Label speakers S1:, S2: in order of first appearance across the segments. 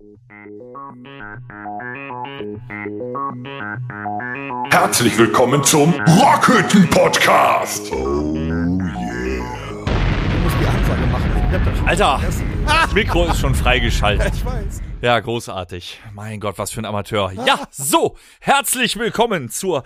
S1: Herzlich willkommen zum Rockhütten-Podcast. Oh yeah.
S2: Du musst die Ansage machen. Ich hab das schon
S3: Alter,
S2: vergessen.
S3: das Mikro ist schon freigeschaltet.
S2: Ich weiß.
S3: Ja, großartig. Mein Gott, was für ein Amateur. Ja, so, herzlich willkommen zur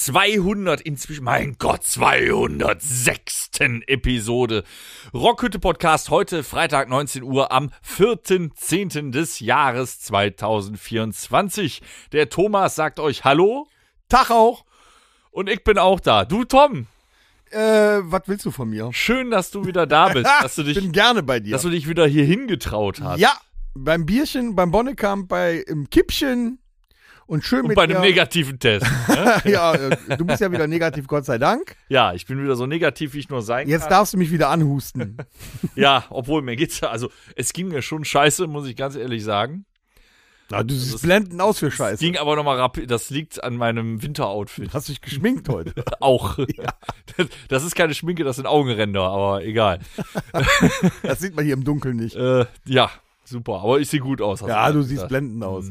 S3: 206. Episode Rockhütte Podcast. Heute Freitag 19 Uhr am 4.10. des Jahres 2024. Der Thomas sagt euch Hallo.
S2: Tag auch.
S3: Und ich bin auch da. Du, Tom.
S2: Was willst du von mir?
S3: Schön, dass du wieder da bist. Dass du
S2: Ich bin gerne bei dir.
S3: dass du dich wieder hier hingetraut hast.
S2: Ja, beim Bierchen, beim Bonnekamp, im Kippchen und schön
S3: Und
S2: mit
S3: bei einem
S2: dir.
S3: negativen Test. Ne?
S2: Ja, du bist ja wieder negativ, Gott sei Dank.
S3: Ja, ich bin wieder so negativ, wie ich nur sein
S2: Jetzt
S3: kann.
S2: darfst du mich wieder anhusten.
S3: Ja, obwohl mir geht's ja, also es ging mir schon scheiße, muss ich ganz ehrlich sagen.
S2: Na, du siehst blendend aus für Scheiße.
S3: Ging aber nochmal rapid, das liegt an meinem Winteroutfit.
S2: Hast dich geschminkt heute.
S3: Auch. Das ist keine Schminke, das sind Augenränder, aber egal.
S2: Das sieht man hier im Dunkeln nicht.
S3: Ja, super, aber ich sehe gut aus. hast
S2: Ja, du
S3: gesagt.
S2: siehst blendend aus.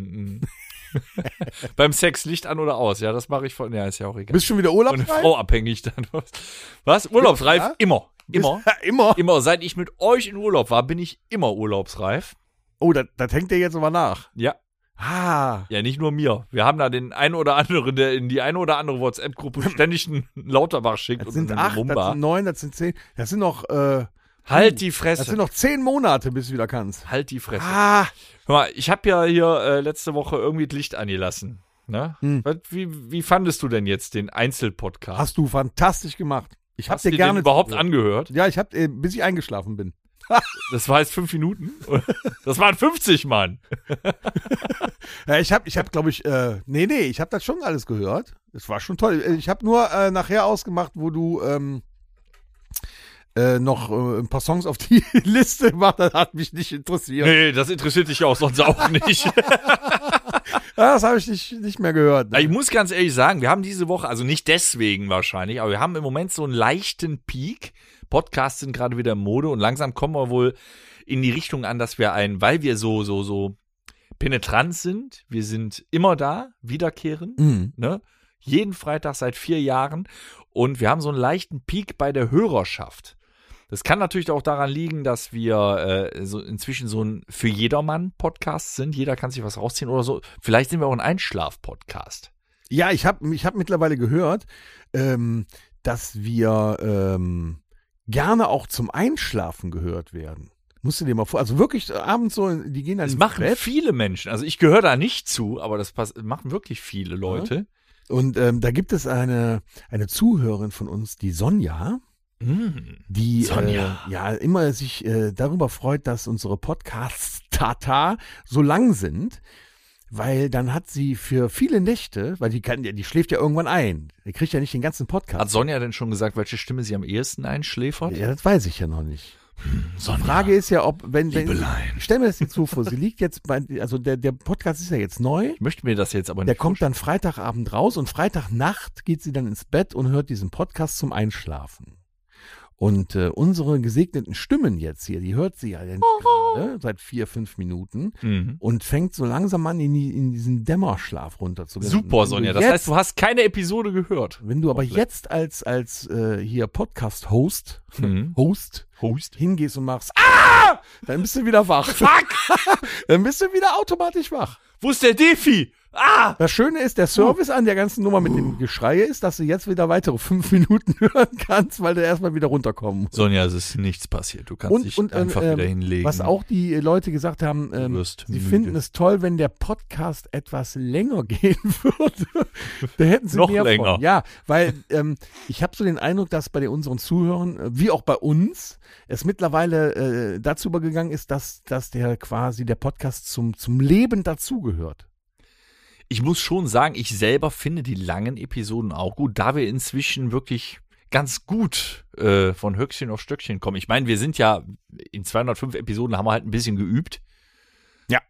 S3: Beim Sex Licht an oder aus, ja, das mache ich von, ja, ist ja auch egal.
S2: Bist schon wieder
S3: Von der
S2: urlaubsfrei?
S3: Frau abhängig dann. Was? Urlaubsreif?
S2: Ja?
S3: Immer.
S2: Immer.
S3: Immer. Seit ich mit euch in Urlaub war, bin ich immer urlaubsreif.
S2: Oh, das hängt dir jetzt aber nach.
S3: Ja.
S2: Ah.
S3: Ja, nicht nur mir. Wir haben da den einen oder anderen, der in die eine oder andere WhatsApp-Gruppe ständig einen Lauterbach schickt.
S2: Das sind
S3: einen
S2: 8,
S3: Mumba.
S2: das sind 9, das sind 10. Das sind noch,
S3: Halt die
S2: das
S3: Fresse.
S2: sind noch 10 Monate, bis du wieder kannst.
S3: Halt die Fresse.
S2: Ah.
S3: Hör mal, ich habe ja hier letzte Woche irgendwie das Licht angelassen. Ne? Wie fandest du denn jetzt den Einzelpodcast?
S2: Hast du fantastisch gemacht. Ich hab
S3: Hast du
S2: dir
S3: den
S2: gerne
S3: überhaupt
S2: zugehört.
S3: angehört?
S2: Ja, ich hab, bis ich eingeschlafen bin.
S3: Das war jetzt 5 Minuten? Das waren 50, Mann.
S2: Ja, ich hab, glaube ich, ich hab das schon alles gehört. Es war schon toll. Ich hab nur nachher ausgemacht, wo du noch ein paar Songs auf die Liste gemacht hast. Das hat mich nicht interessiert.
S3: Nee, das interessiert dich ja auch sonst auch nicht.
S2: Ja, das habe ich nicht mehr gehört. Ne?
S3: Ich muss ganz ehrlich sagen, wir haben diese Woche, also nicht deswegen wahrscheinlich, aber wir haben im Moment so einen leichten Peak. Podcasts sind gerade wieder in Mode und langsam kommen wir wohl in die Richtung an, dass wir weil wir so penetrant sind, wir sind immer da, wiederkehrend, ne? Jeden Freitag seit 4 Jahren und wir haben so einen leichten Peak bei der Hörerschaft. Das kann natürlich auch daran liegen, dass wir so inzwischen so ein für jedermann Podcast sind. Jeder kann sich was rausziehen oder so. Vielleicht sind wir auch ein Einschlaf-Podcast.
S2: Ja, ich hab mittlerweile gehört, dass wir gerne auch zum Einschlafen gehört werden. Musst du dir mal vor, also wirklich abends so, die gehen dann
S3: Das
S2: ins
S3: machen
S2: Bett.
S3: viele Menschen. Also ich gehöre da nicht zu, aber das machen wirklich viele Leute.
S2: Und da gibt es eine Zuhörerin von uns, die Sonja, die
S3: Sonja.
S2: immer sich darüber freut, dass unsere Podcasts Tata so lang sind, weil dann hat sie für viele Nächte, weil die schläft ja irgendwann ein, die kriegt ja nicht den ganzen Podcast.
S3: Hat Sonja denn schon gesagt, welche Stimme sie am ehesten einschläfert?
S2: Ja, das weiß ich ja noch nicht.
S3: Sonja.
S2: Die Frage ist ja, ob, wenn
S3: Liebelein.
S2: stell mir das jetzt so vor, sie liegt jetzt also der Podcast ist ja jetzt neu,
S3: Ich möchte mir das jetzt aber
S2: der
S3: nicht
S2: kommt dann Freitagabend raus und Freitagnacht geht sie dann ins Bett und hört diesen Podcast zum Einschlafen. Und unsere gesegneten Stimmen jetzt hier, die hört sie ja jetzt gerade seit 4-5 Minuten und fängt so langsam an, in diesen Dämmerschlaf runterzugehen.
S3: Super, Sonja. Das heißt, du hast keine Episode gehört.
S2: Wenn du aber jetzt als hier Podcast-Host
S3: Host.
S2: hingehst und machst, dann bist du wieder wach.
S3: Fuck!
S2: Dann bist du wieder automatisch wach.
S3: Wo ist der Defi?
S2: Das Schöne ist, der Service an der ganzen Nummer mit dem Geschrei ist, dass du jetzt wieder weitere 5 Minuten hören kannst, weil du erstmal wieder runterkommen musst.
S3: Sonja, es ist nichts passiert. Du kannst dich einfach wieder hinlegen.
S2: Was auch die Leute gesagt haben,
S3: wirst
S2: sie
S3: müde.
S2: finden es toll, wenn der Podcast etwas länger gehen würde. Da hätten sie
S3: Noch
S2: mehr
S3: länger.
S2: von. Ja, weil ich habe so den Eindruck, dass bei unseren Zuhörern, wie auch bei uns, es mittlerweile dazu übergegangen ist, dass der Podcast zum Leben dazugehört.
S3: Ich muss schon sagen, ich selber finde die langen Episoden auch gut, da wir inzwischen wirklich ganz gut von Höchstchen auf Stöckchen kommen. Ich meine, wir sind ja in 205 Episoden haben wir halt ein bisschen geübt.
S2: Ja.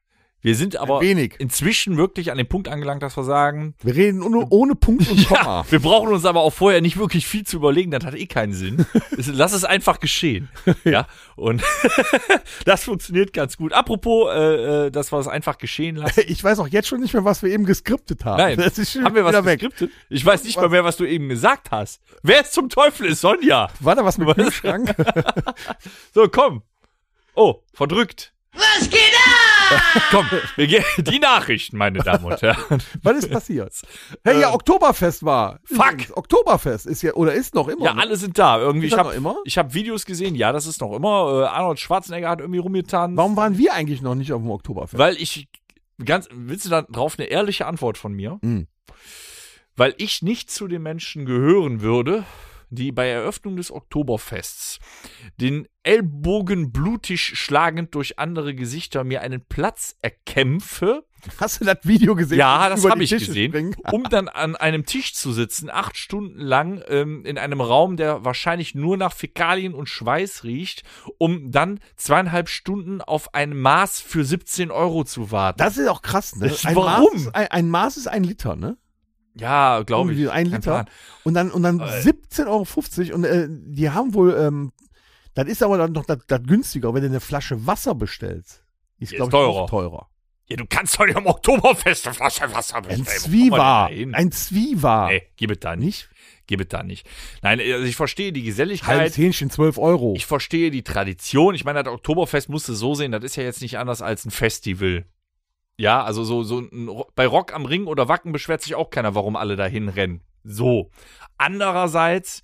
S3: Wir sind aber
S2: wenig.
S3: inzwischen wirklich an dem Punkt angelangt, dass wir sagen,
S2: Wir reden ohne Punkt und Komma.
S3: ja, wir brauchen uns aber auch vorher nicht wirklich viel zu überlegen, das hat eh keinen Sinn. Lass es einfach geschehen. Ja, und das funktioniert ganz gut. Apropos, dass wir es einfach geschehen lassen.
S2: Ich weiß auch jetzt schon nicht mehr, was wir eben geskriptet haben.
S3: Nein,
S2: das ist schon
S3: haben wir was
S2: wieder weg.
S3: geskriptet? Ich weiß nicht mal mehr, was du eben gesagt hast. Wer ist zum Teufel ist Sonja?
S2: War da was mit Kühlschrank?
S3: So, komm. Oh, verdrückt.
S4: Was geht ab?
S3: Komm, wir gehen die Nachrichten, meine Damen und Herren.
S2: Was ist passiert? Hey, ja, Oktoberfest war.
S3: Fuck.
S2: Übrigens, Oktoberfest ist ja, oder ist noch immer.
S3: Ja,
S2: ne?
S3: alle sind da. Irgendwie,
S2: Ist
S3: ich
S2: das
S3: habe
S2: noch immer?
S3: ich hab Videos gesehen, ja, das ist noch immer. Arnold Schwarzenegger hat irgendwie rumgetan.
S2: Warum waren wir eigentlich noch nicht auf dem Oktoberfest?
S3: Weil willst du da drauf eine ehrliche Antwort von mir?
S2: Mhm.
S3: Weil ich nicht zu den Menschen gehören würde, die bei Eröffnung des Oktoberfests den Ellbogen blutig schlagend durch andere Gesichter mir einen Platz erkämpfe.
S2: Hast du das Video gesehen?
S3: Ja, das
S2: Über
S3: habe
S2: die
S3: ich
S2: Tische
S3: gesehen.
S2: springen?
S3: Um dann an einem Tisch zu sitzen, 8 Stunden lang in einem Raum, der wahrscheinlich nur nach Fäkalien und Schweiß riecht, um dann 2,5 Stunden auf ein Maß für 17 € zu warten.
S2: Das ist auch krass, ne?
S3: Warum?
S2: Ein Maß ist 1 Liter, ne?
S3: Ja, glaube ich.
S2: Irgendwie 1
S3: Kein
S2: Liter.
S3: Plan.
S2: Und dann 17,50 € und die haben wohl, das ist aber dann noch das günstiger, wenn du eine Flasche Wasser bestellst. Ist,
S3: Ist
S2: glaube ich,
S3: teurer.
S2: auch teurer.
S3: Ja, du kannst doch nicht am Oktoberfest eine Flasche Wasser
S2: Ein
S3: bestellen.
S2: Zwiewa.
S3: Wo kommen wir denn da hin?
S2: Ein Zwiewa.
S3: Nee, gib es da nicht. Gib es da nicht. Nein, also ich verstehe die
S2: Halbes
S3: Geselligkeit.
S2: Hähnchen, 12 €.
S3: Ich verstehe die Tradition. Ich meine, das Oktoberfest musst du so sehen, das ist ja jetzt nicht anders als ein Festival. Ja, also bei Rock am Ring oder Wacken beschwert sich auch keiner, warum alle dahin rennen. So. Andererseits,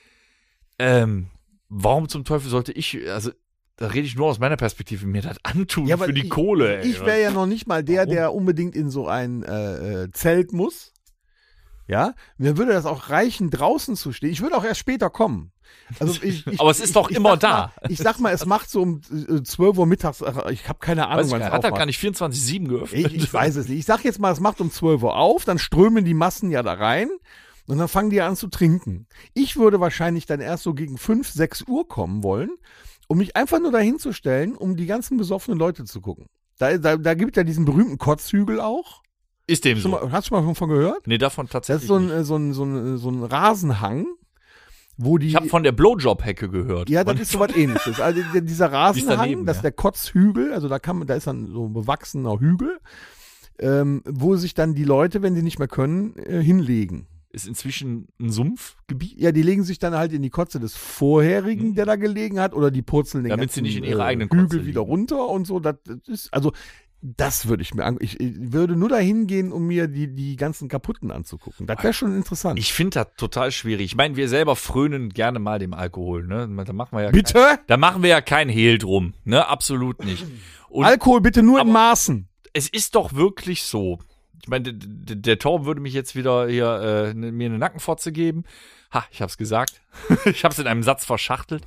S3: warum zum Teufel sollte also da rede ich nur aus meiner Perspektive, mir das antun
S2: Ja,
S3: für
S2: weil
S3: die Kohle. Ey.
S2: Ich wäre ja noch nicht mal der,
S3: Warum?
S2: der unbedingt in so ein Zelt muss. Ja, mir würde das auch reichen, draußen zu stehen. Ich würde auch erst später kommen. Also
S3: Aber es ist doch immer
S2: sag
S3: da.
S2: Mal, ich sag mal, es macht so um 12 Uhr mittags, ich habe keine Ahnung,
S3: Weiß ich
S2: wann
S3: gar
S2: es
S3: nicht, hat er
S2: aufmacht.
S3: gar nicht 24/7 geöffnet?
S2: Ich weiß es nicht. Ich sag jetzt mal, es macht um 12 Uhr auf, dann strömen die Massen ja da rein und dann fangen die an zu trinken. Ich würde wahrscheinlich dann erst so gegen 5, 6 Uhr kommen wollen, um mich einfach nur dahin zu stellen, um die ganzen besoffenen Leute zu gucken. Da gibt ja diesen berühmten Kotzhügel auch.
S3: Ist dem so.
S2: Hast du schon mal von gehört?
S3: Nee, davon
S2: Das
S3: tatsächlich
S2: ist
S3: nicht.
S2: so ein Rasenhang, wo die.
S3: Ich habe von der Blowjob-Hecke gehört.
S2: Ja, das ist so was ähnliches. Also dieser Rasenhang,
S3: daneben,
S2: das ist
S3: ja.
S2: der Kotzhügel, also da ist dann so ein bewachsener Hügel, wo sich dann die Leute, wenn sie nicht mehr können, hinlegen.
S3: Ist inzwischen ein Sumpfgebiet.
S2: Ja, die legen sich dann halt in die Kotze des vorherigen, der da gelegen hat, oder die purzeln den
S3: Damit sie
S2: ganzen
S3: nicht in ihre eigenen Kotze
S2: Hügel wieder
S3: liegen.
S2: runter und so. Das würde ich mir ich würde nur dahin gehen, um mir die ganzen kaputten anzugucken. Das wäre schon interessant.
S3: Ich finde das total schwierig. Ich meine, wir selber frönen gerne mal dem Alkohol, ne? Da machen wir ja
S2: Bitte?
S3: Da machen wir ja kein Hehl drum, ne? Absolut nicht. Und
S2: Alkohol bitte nur in
S3: aber-
S2: Maßen.
S3: es ist doch wirklich so. Ich meine, der Torben würde mich jetzt wieder hier mir eine Nackenfotze geben. Ha, ich hab's gesagt. Ich hab's in einem Satz verschachtelt.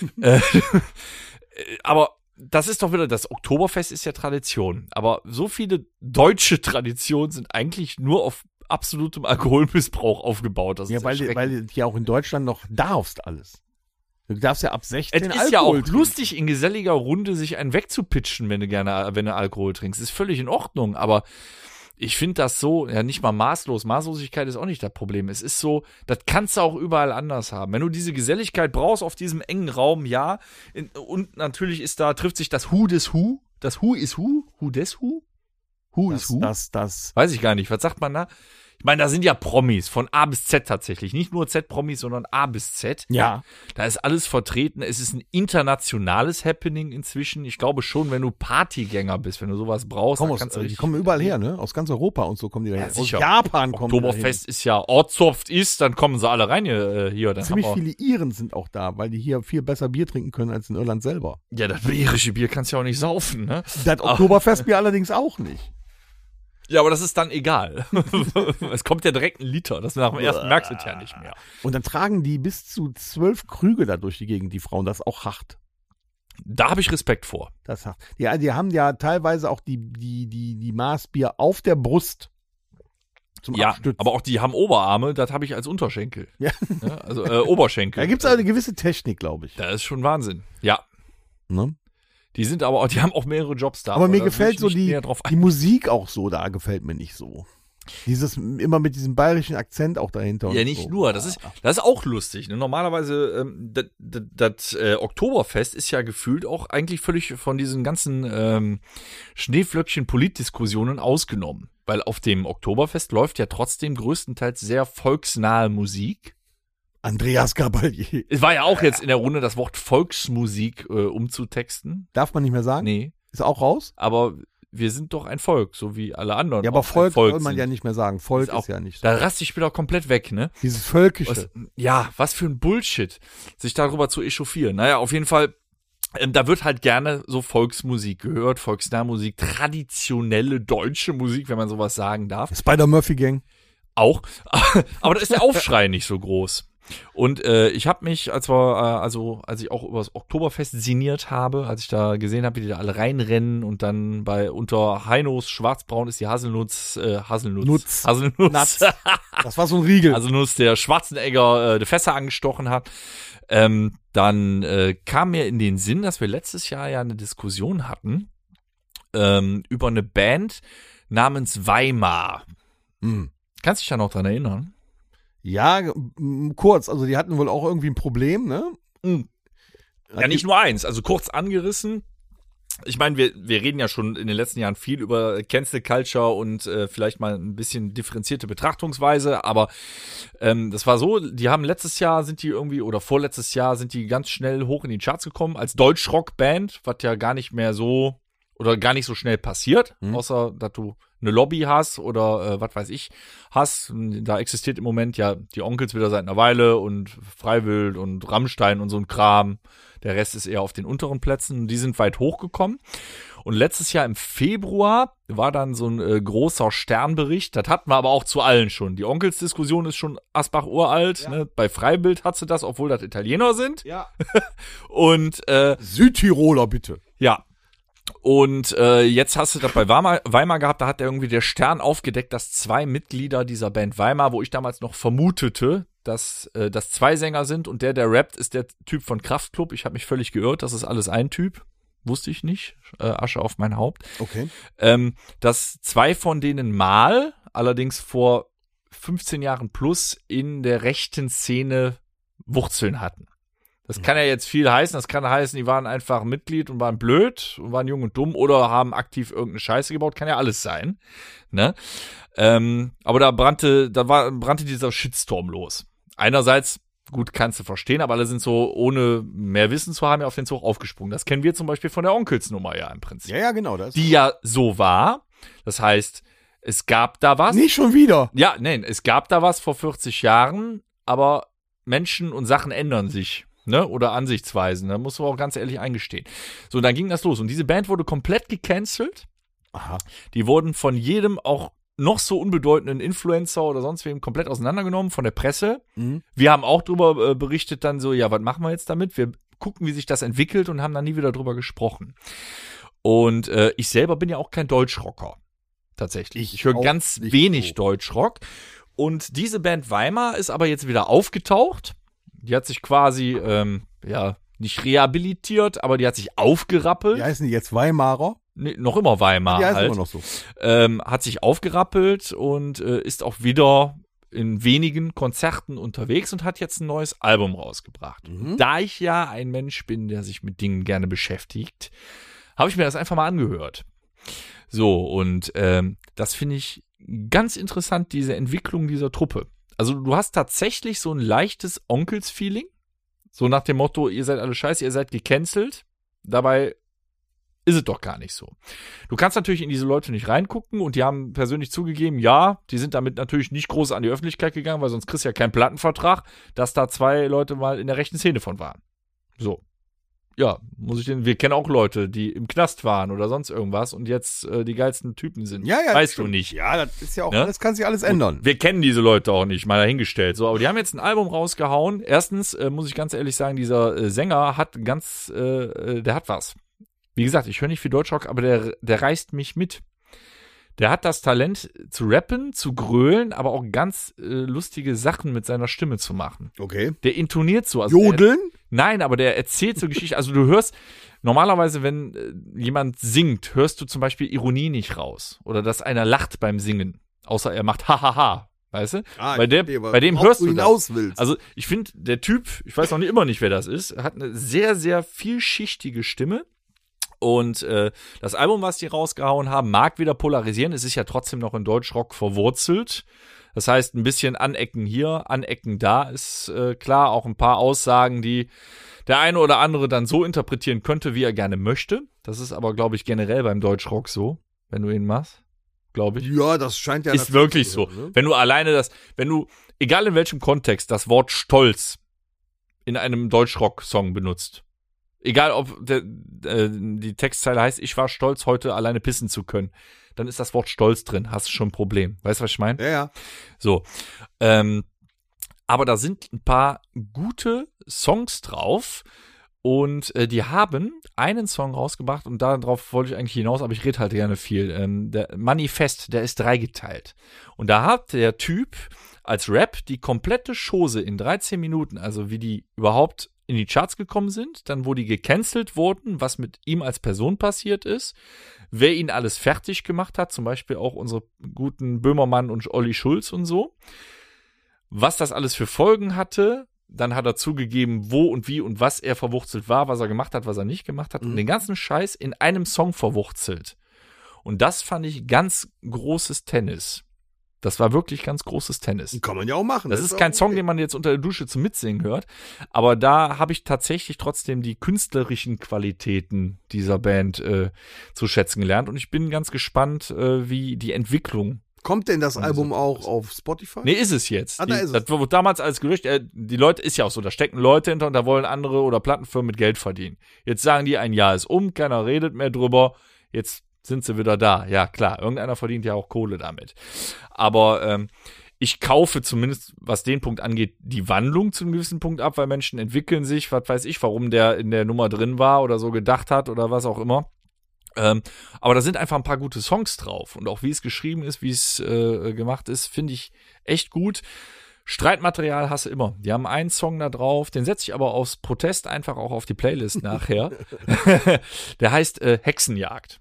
S3: Aber das ist doch wieder, das Oktoberfest ist ja Tradition. Aber so viele deutsche Traditionen sind eigentlich nur auf absolutem Alkoholmissbrauch aufgebaut. Das
S2: Ja,
S3: ist
S2: weil du ja auch in Deutschland noch darfst alles. Du darfst ja ab 16
S3: es ist
S2: Alkohol
S3: ja auch
S2: trinken.
S3: lustig, in geselliger Runde sich einen wegzupitchen, wenn du Alkohol trinkst. Ist völlig in Ordnung, aber ich finde das so, ja, nicht mal maßlos. Maßlosigkeit ist auch nicht das Problem. Es ist so, das kannst du auch überall anders haben. Wenn du diese Geselligkeit brauchst auf diesem engen Raum, ja. Und natürlich trifft sich das Who des Who. Das Who is Who? Who des Who? Who is Who?
S2: Das.
S3: Weiß ich gar nicht. Was sagt man da? Ich meine, da sind ja Promis von A bis Z tatsächlich. Nicht nur Z-Promis, sondern A bis Z.
S2: Ja.
S3: Da ist alles vertreten. Es ist ein internationales Happening inzwischen. Ich glaube schon, wenn du Partygänger bist, wenn du sowas brauchst, dann kannst du
S2: Die
S3: richtig-
S2: kommen überall her, ne? Aus ganz Europa und so kommen die da her. Aus
S3: sicher.
S2: Japan kommen die
S3: Oktoberfest ist ja ortsoft ist, dann kommen sie alle rein hier. Dann
S2: dahin. Ziemlich
S3: haben wir,
S2: viele Iren sind auch da, weil die hier viel besser Bier trinken können als in Irland selber.
S3: ja, das irische Bier kannst du ja auch nicht saufen, ne?
S2: Das Oktoberfestbier allerdings auch nicht.
S3: Ja, aber das ist dann egal. Es kommt ja direkt ein Liter. Das nach dem ersten merkst du es ja nicht mehr.
S2: Und dann tragen die bis zu 12 Krüge da durch die Gegend, die Frauen. Das ist auch hart.
S3: Da habe ich Respekt vor.
S2: Das ist hart. Ja, die haben ja teilweise auch die Maßbier auf der Brust zum
S3: Ja,
S2: Abstützen.
S3: aber auch die haben Oberarme, das habe ich als Unterschenkel.
S2: Ja.
S3: Ja, also Oberschenkel.
S2: Da gibt es eine gewisse Technik, glaube ich.
S3: Das ist schon Wahnsinn. Ja.
S2: Ne?
S3: Die sind aber auch, die haben auch mehrere Jobs da.
S2: Aber mir
S3: da
S2: gefällt
S3: will
S2: so
S3: ich nicht näher drauf
S2: die Musik auch so, da gefällt mir nicht so. Dieses, immer mit diesem bayerischen Akzent auch dahinter.
S3: Ja,
S2: und
S3: nicht
S2: so.
S3: nur. Das ist auch lustig. Ne? Normalerweise, das Oktoberfest ist ja gefühlt auch eigentlich völlig von diesen ganzen Schneeflöckchen-Politdiskussionen ausgenommen. Weil auf dem Oktoberfest läuft ja trotzdem größtenteils sehr volksnahe Musik.
S2: Andreas Gabalier.
S3: Es war ja auch jetzt in der Runde das Wort Volksmusik umzutexten.
S2: Darf man nicht mehr sagen?
S3: Nee,
S2: Ist auch raus?
S3: aber wir sind doch ein Volk, so wie alle anderen.
S2: Ja, aber
S3: auch ein
S2: Volk soll man
S3: sind.
S2: ja nicht mehr sagen. Volk
S3: Ist auch-
S2: ist ja nicht so.
S3: Da raste ich wieder komplett weg, ne?
S2: Dieses Völkische.
S3: Was für ein Bullshit, sich darüber zu echauffieren. Naja, auf jeden Fall, da wird halt gerne so Volksmusik gehört, Volksnahmusik, traditionelle deutsche Musik, wenn man sowas sagen darf.
S2: Spider-Murphy-Gang.
S3: Auch. Aber da ist der Aufschrei nicht so groß. Und ich habe mich, als ich auch über das Oktoberfest sinniert habe, als ich da gesehen habe, wie die da alle reinrennen und dann unter Heinos Schwarzbraun ist die Haselnuss.
S2: Nuss. Das war so ein Riegel.
S3: Haselnuss, der Schwarzenegger die Fässer angestochen hat. Dann kam mir in den Sinn, dass wir letztes Jahr ja eine Diskussion hatten über eine Band namens Weimar.
S2: Hm.
S3: Kannst du dich da noch dran erinnern?
S2: Ja, kurz. Also die hatten wohl auch irgendwie ein Problem, ne?
S3: Ja, nicht nur eins. Also kurz angerissen. Ich meine, wir reden ja schon in den letzten Jahren viel über Cancel Culture und vielleicht mal ein bisschen differenzierte Betrachtungsweise, aber das war so, die haben letztes Jahr oder vorletztes Jahr sind die ganz schnell hoch in die Charts gekommen als Deutschrock-Band, was ja gar nicht mehr so oder gar nicht so schnell passiert, außer dass du eine Lobby hast oder was weiß ich hast. Da existiert im Moment ja die Onkels wieder seit einer Weile und Freiwild und Rammstein und so ein Kram. Der Rest ist eher auf den unteren Plätzen. Die sind weit hochgekommen. Und letztes Jahr im Februar war dann so ein großer Sternbericht. Das hatten wir aber auch zu allen schon. Die Onkels-Diskussion ist schon Asbach uralt. Ja. Ne? Bei Freibild hat sie das, obwohl das Italiener sind.
S2: Ja.
S3: Und
S2: Südtiroler, bitte.
S3: ja. Und jetzt hast du das bei Weimar gehabt, da hat irgendwie der Stern aufgedeckt, dass 2 Mitglieder dieser Band Weimar, wo ich damals noch vermutete, dass das 2 Sänger sind und der rappt, ist der Typ von Kraftklub. Ich habe mich völlig geirrt, das ist alles ein Typ. Wusste ich nicht. Asche auf mein Haupt.
S2: Okay.
S3: Dass 2 von denen allerdings vor 15 Jahren plus in der rechten Szene Wurzeln hatten. Das kann ja jetzt viel heißen. Das kann heißen, die waren einfach Mitglied und waren blöd und waren jung und dumm oder haben aktiv irgendeine Scheiße gebaut. Kann ja alles sein. Ne? Aber da brannte dieser Shitstorm los. Einerseits, gut, kannst du verstehen, aber alle sind so, ohne mehr Wissen zu haben, ja auf den Zug aufgesprungen. Das kennen wir zum Beispiel von der Onkelsnummer ja im Prinzip.
S2: Ja, genau. Das
S3: Die ja so war. Das heißt, es gab da was.
S2: nicht schon wieder.
S3: Ja, nein, es gab da was vor 40 Jahren, aber Menschen und Sachen ändern sich. Ne? Oder Ansichtsweisen, da musst du auch ganz ehrlich eingestehen. So, dann ging das los. Und diese Band wurde komplett gecancelt.
S2: Aha.
S3: Die wurden von jedem auch noch so unbedeutenden Influencer oder sonst wem komplett auseinandergenommen von der Presse.
S2: Mhm.
S3: Wir haben auch drüber berichtet dann so, ja, was machen wir jetzt damit? Wir gucken, wie sich das entwickelt und haben dann nie wieder drüber gesprochen. Und ich selber bin ja auch kein Deutschrocker. Tatsächlich. Ich höre
S2: auch
S3: ganz
S2: nicht
S3: wenig
S2: so.
S3: Deutschrock. Und diese Band Weimar ist aber jetzt wieder aufgetaucht. Die hat sich quasi, nicht rehabilitiert, aber die hat sich aufgerappelt.
S2: Die heißen die jetzt Weimarer?
S3: Nee, noch immer Weimar
S2: Die heißen
S3: halt.
S2: immer noch so.
S3: Hat sich aufgerappelt und ist auch wieder in wenigen Konzerten unterwegs und hat jetzt ein neues Album rausgebracht.
S2: Mhm.
S3: Da ich ja ein Mensch bin, der sich mit Dingen gerne beschäftigt, habe ich mir das einfach mal angehört. So, und das finde ich ganz interessant, diese Entwicklung dieser Truppe. Also du hast tatsächlich so ein leichtes Onkels-Feeling. So nach dem Motto, ihr seid alle scheiße, ihr seid gecancelt. Dabei ist es doch gar nicht so. Du kannst natürlich in diese Leute nicht reingucken und die haben persönlich zugegeben, ja, die sind damit natürlich nicht groß an die Öffentlichkeit gegangen, weil sonst kriegst du ja keinen Plattenvertrag, dass da 2 Leute mal in der rechten Szene von waren. So. Ja, wir kennen auch Leute, die im Knast waren oder sonst irgendwas und jetzt die geilsten Typen sind.
S2: Ja,
S3: weißt du nicht.
S2: Ja, das ist ja auch,
S3: Ne?
S2: das kann sich alles ändern.
S3: Wir kennen diese Leute auch nicht, mal dahingestellt. So, aber die haben jetzt ein Album rausgehauen. Erstens muss ich ganz ehrlich sagen, dieser Sänger hat der hat was. Wie gesagt, ich höre nicht viel Deutschrock, aber der reißt mich mit. Der hat das Talent zu rappen, zu grölen, aber auch ganz lustige Sachen mit seiner Stimme zu machen.
S2: Okay.
S3: Der intoniert so. Also
S2: Jodeln?
S3: Nein, aber der erzählt so Geschichten. Also du hörst, normalerweise, wenn jemand singt, hörst du zum Beispiel Ironie nicht raus. Oder dass einer lacht beim Singen. Außer er macht Hahaha. Weißt du? Bei dem hörst du das. Also ich finde, der Typ, ich weiß noch immer nicht, wer das ist, hat eine sehr, sehr vielschichtige Stimme. Und das Album, was die rausgehauen haben, mag wieder polarisieren. Es ist ja trotzdem noch in Deutschrock verwurzelt. Das heißt, ein bisschen Anecken hier, Anecken da, ist klar. Auch ein paar Aussagen, die der eine oder andere dann so interpretieren könnte, wie er gerne möchte. Das ist aber, glaube ich, generell beim Deutschrock so, wenn du ihn machst. Glaube ich.
S5: Ja, das scheint ja.
S3: Ist wirklich so. Ne? Wenn du alleine egal in welchem Kontext, das Wort Stolz in einem Deutschrock-Song benutzt. Egal, ob die Textzeile heißt, ich war stolz, heute alleine pissen zu können. Dann ist das Wort Stolz drin. Hast du schon ein Problem. Weißt du, was ich meine?
S5: Ja.
S3: So. Aber da sind ein paar gute Songs drauf. Und die haben einen Song rausgebracht und darauf wollte ich eigentlich hinaus, aber ich rede halt gerne viel. Der Manifest, der ist dreigeteilt. Und da hat der Typ als Rap die komplette Chose in 13 Minuten, also wie die überhaupt in die Charts gekommen sind, dann wo die gecancelt wurden, was mit ihm als Person passiert ist, wer ihn alles fertig gemacht hat, zum Beispiel auch unsere guten Böhmermann und Olli Schulz und so, was das alles für Folgen hatte. Dann hat er zugegeben, wo und wie und was er verwurzelt war, was er gemacht hat, was er nicht gemacht hat. Und den ganzen Scheiß in einem Song verwurzelt. Und das fand ich ganz großes Tennis. Das war wirklich ganz großes Tennis.
S5: Kann man ja auch machen.
S3: Das ist kein Song, den man jetzt unter der Dusche zum Mitsingen hört. Aber da habe ich tatsächlich trotzdem die künstlerischen Qualitäten dieser Band zu schätzen gelernt. Und ich bin ganz gespannt, wie die Entwicklung.
S5: Kommt denn das Album auch auf Spotify?
S3: Nee, ist es jetzt.
S5: Da ist es.
S3: Das wurde damals als Gerücht, die Leute, ist ja auch so, da stecken Leute hinter und da wollen andere oder Plattenfirmen mit Geld verdienen. Jetzt sagen die, ein Jahr ist um, keiner redet mehr drüber, jetzt sind sie wieder da. Ja, klar, irgendeiner verdient ja auch Kohle damit. Aber ich kaufe zumindest, was den Punkt angeht, die Wandlung zu einem gewissen Punkt ab, weil Menschen entwickeln sich, was weiß ich, warum der in der Nummer drin war oder so gedacht hat oder was auch immer. Aber da sind einfach ein paar gute Songs drauf. Und auch wie es geschrieben ist, wie es gemacht ist, finde ich echt gut. Streitmaterial hast du immer. Die haben einen Song da drauf, den setze ich aber aus Protest einfach auch auf die Playlist nachher. Der heißt Hexenjagd.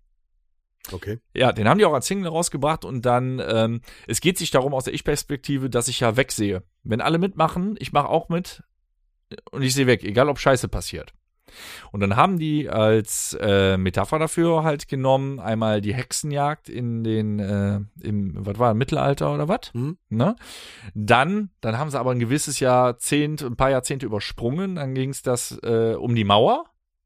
S5: Okay.
S3: Ja, den haben die auch als Single rausgebracht und dann, es geht sich darum aus der Ich-Perspektive, dass ich ja wegsehe. Wenn alle mitmachen, ich mache auch mit und ich sehe weg, egal ob Scheiße passiert. Und dann haben die als Metapher dafür halt genommen, einmal die Hexenjagd in den, was war, Mittelalter oder was? Ne? Dann haben sie aber ein gewisses ein paar Jahrzehnte übersprungen, dann ging es das um die Mauer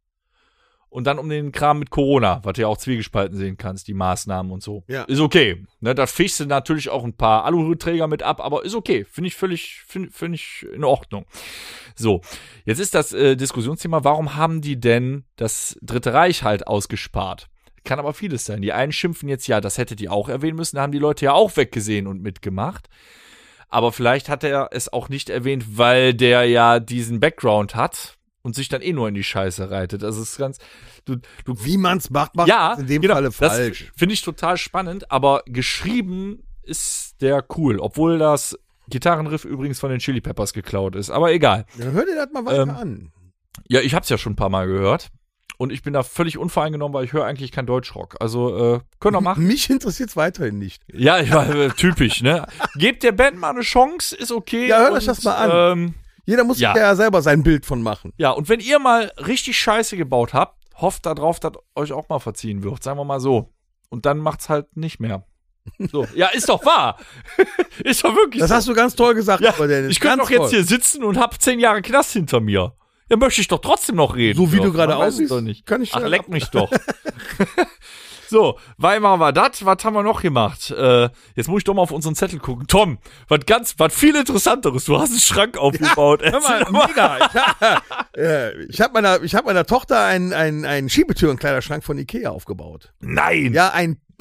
S3: und dann um den Kram mit Corona, was du ja auch zwiegespalten sehen kannst, die Maßnahmen und so.
S5: Ja.
S3: Ist okay. Ne, da fischst du natürlich auch ein paar Aluhutträger mit ab, aber ist okay. Finde ich in Ordnung. So, jetzt ist das Diskussionsthema, warum haben die denn das Dritte Reich halt ausgespart? Kann aber vieles sein. Die einen schimpfen jetzt, ja, das hättet ihr auch erwähnen müssen, da haben die Leute ja auch weggesehen und mitgemacht. Aber vielleicht hat er es auch nicht erwähnt, weil der ja diesen Background hat und sich dann nur in die Scheiße reitet. Also es ist ganz,
S5: wie man's macht
S3: ja,
S5: in dem
S3: genau,
S5: Falle falsch.
S3: Finde ich total spannend, aber geschrieben ist der cool, obwohl das Gitarrenriff übrigens von den Chili Peppers geklaut ist, aber egal.
S5: Dann hör dir das mal weiter an.
S3: Ja, ich hab's ja schon ein paar Mal gehört und ich bin da völlig unvoreingenommen, weil ich höre eigentlich kein Deutschrock. Also, können wir machen.
S5: Mich interessiert's weiterhin nicht.
S3: Ja, ich war typisch, ne? Gebt der Band mal eine Chance, ist okay.
S5: Ja, hört euch das mal an. Jeder muss sich ja selber sein Bild von machen.
S3: Ja, und wenn ihr mal richtig Scheiße gebaut habt, hofft darauf, dass euch auch mal verziehen wird, sagen wir mal so. Und dann macht's halt nicht mehr. So. Ja, ist doch wahr. Ist doch wirklich
S5: das
S3: so.
S5: hast du ganz toll gesagt,
S3: ja,
S5: Dennis.
S3: Ich könnte doch jetzt hier sitzen und hab 10 Jahre Knast hinter mir. Ja, möchte ich doch trotzdem noch reden.
S5: So wie
S3: doch.
S5: du gerade
S3: Man weiß es
S5: aussiehst,
S3: doch nicht.
S5: kann ich
S3: Ach, leck mich doch. So, Weimar war das. Was haben wir noch gemacht? Jetzt muss ich doch mal auf unseren Zettel gucken. Tom, was viel Interessanteres. Du hast einen Schrank aufgebaut.
S5: Ja, hör mal, mega. Ich hab meiner Tochter einen Schiebetürenkleiderschrank von Ikea aufgebaut.
S3: Nein.
S5: Ja,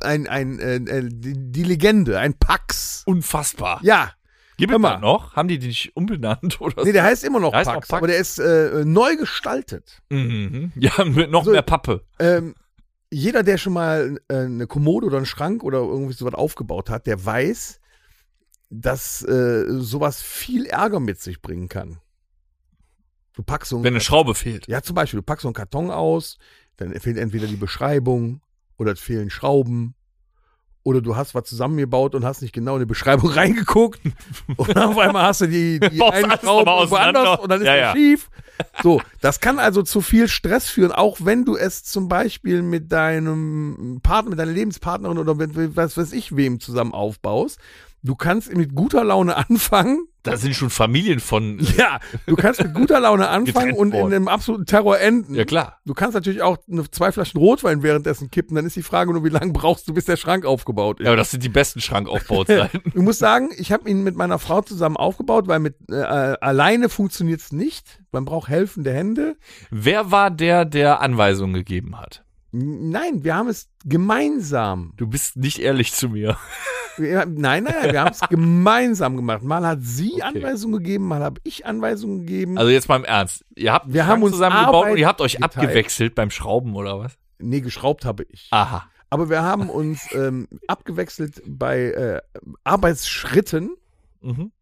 S5: die Legende, ein Pax.
S3: Unfassbar.
S5: Ja.
S3: Gibt es das noch? Haben die nicht umbenannt oder so?
S5: Nee, der heißt immer noch
S3: Pax,
S5: Pax, aber der ist neu gestaltet.
S3: Mhm. Ja, mit noch mehr Pappe.
S5: Jeder, der schon mal eine Kommode oder einen Schrank oder irgendwie sowas aufgebaut hat, der weiß, dass sowas viel Ärger mit sich bringen kann. Du packst so
S3: Wenn eine Schraube fehlt.
S5: Ja, zum Beispiel, du packst so einen Karton aus, dann fehlt entweder die Beschreibung oder es fehlen Schrauben. Oder du hast was zusammengebaut und hast nicht genau in die Beschreibung reingeguckt. Und auf einmal hast du die
S3: Baust
S5: eine
S3: alles
S5: Schraube
S3: nochmal
S5: woanders
S3: auseinander.
S5: und dann ist
S3: Ja,
S5: das
S3: ja.
S5: schief. So, das kann also zu viel Stress führen, auch wenn du es zum Beispiel mit deinem Partner, mit deiner Lebenspartnerin oder mit was weiß ich wem zusammen aufbaust. Du kannst mit guter Laune anfangen.
S3: Da sind schon Familien von.
S5: Ja, du kannst mit guter Laune anfangen
S3: Getrennt
S5: und in
S3: worden.
S5: einem absoluten Terror enden.
S3: Ja, klar.
S5: Du kannst natürlich auch 2 Flaschen Rotwein währenddessen kippen. Dann ist die Frage nur, wie lange brauchst du, bis der Schrank aufgebaut ist.
S3: Ja, aber das sind die besten Schrankaufbauzeiten.
S5: Ich muss sagen, ich habe ihn mit meiner Frau zusammen aufgebaut, weil mit alleine funktioniert's nicht. Man braucht helfende Hände.
S3: Wer war der Anweisungen gegeben hat?
S5: Nein, wir haben es gemeinsam.
S3: Du bist nicht ehrlich zu mir.
S5: Nein, wir haben es gemeinsam gemacht. Mal hat sie
S3: Okay.
S5: Anweisungen gegeben, mal habe ich Anweisungen gegeben.
S3: Also jetzt mal im Ernst. Ihr habt einen
S5: Wir
S3: Schrank
S5: haben uns
S3: zusammengebaut und
S5: Arbeit
S3: ihr habt euch
S5: geteilt.
S3: abgewechselt beim Schrauben oder was?
S5: Nee, geschraubt habe ich.
S3: Aha.
S5: Aber wir haben uns abgewechselt bei Arbeitsschritten.
S3: Mhm.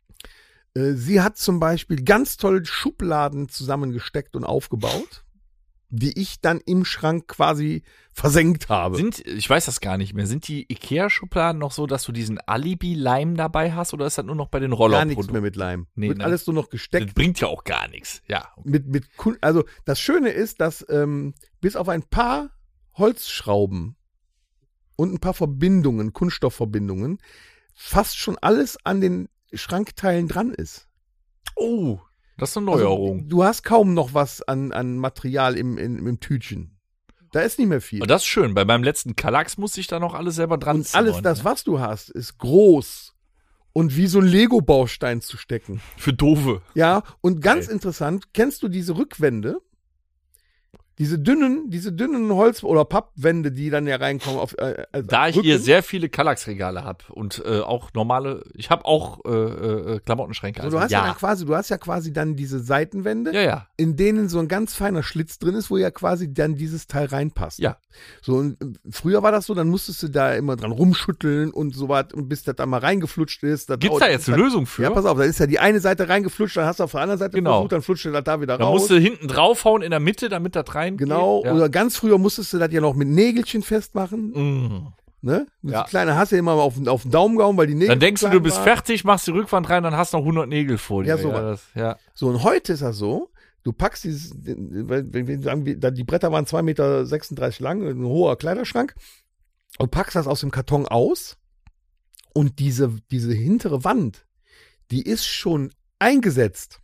S5: Sie hat zum Beispiel ganz toll Schubladen zusammengesteckt und aufgebaut, die ich dann im Schrank quasi versenkt habe.
S3: Ich weiß das gar nicht mehr. Sind die Ikea-Schubladen noch so, dass du diesen Alibi-Leim dabei hast oder ist das nur noch bei den
S5: Gar
S3: Rollerprodukten?
S5: nichts mehr mit Leim.
S3: Nee,
S5: Wird
S3: ne?
S5: alles nur noch
S3: Das
S5: gesteckt.
S3: bringt ja auch gar nichts. Ja.
S5: Also das Schöne ist, dass bis auf ein paar Holzschrauben und ein paar Verbindungen, Kunststoffverbindungen, fast schon alles an den Schrankteilen dran ist.
S3: Oh, das ist eine Neuerung.
S5: Also, du hast kaum noch was an Material im Tütchen. Da ist nicht mehr viel.
S3: Und das ist schön. Bei meinem letzten Kallax musste ich da noch alles selber dran
S5: Und
S3: ziehen.
S5: alles das, was du hast, ist groß und wie so ein Lego-Baustein zu stecken.
S3: Für Doofe.
S5: Ja, und ganz
S3: Okay.
S5: interessant, kennst du diese Rückwände? Diese dünnen Holz- oder Pappwände, die dann ja reinkommen auf also
S3: Da ich
S5: Rücken.
S3: hier sehr viele Kallax-Regale habe und auch normale, ich habe auch Klamottenschränke.
S5: Also du hast ja quasi dann diese Seitenwände,
S3: Ja.
S5: in denen so ein ganz feiner Schlitz drin ist, wo ja quasi dann dieses Teil reinpasst.
S3: Ja.
S5: So, und früher war das so, dann musstest du da immer dran rumschütteln und so was, und bis das da mal reingeflutscht ist.
S3: Gibt's da jetzt eine Lösung für?
S5: Ja, pass auf, da ist ja die eine Seite reingeflutscht, dann hast du auf der anderen Seite
S3: Genau.
S5: versucht, dann flutscht das da wieder
S3: Da
S5: raus.
S3: musst du hinten draufhauen in der Mitte, damit das rein
S5: Genau,
S3: Ja.
S5: oder ganz früher musstest du das ja noch mit Nägelchen festmachen.
S3: Mhm.
S5: Ne? Und
S3: Ja.
S5: die Kleine hast du ja immer auf den Daumen gehauen, weil die Nägel
S3: Dann denkst du,
S5: klein
S3: du bist
S5: waren.
S3: fertig, machst die Rückwand rein, dann hast du noch 100 Nägel vor dir.
S5: Ja, sowas.
S3: Ja.
S5: So, und heute ist das so, du packst wenn wir sagen, die Bretter waren 2,36 Meter lang, ein hoher Kleiderschrank, und packst das aus dem Karton aus, und diese hintere Wand, die ist schon eingesetzt.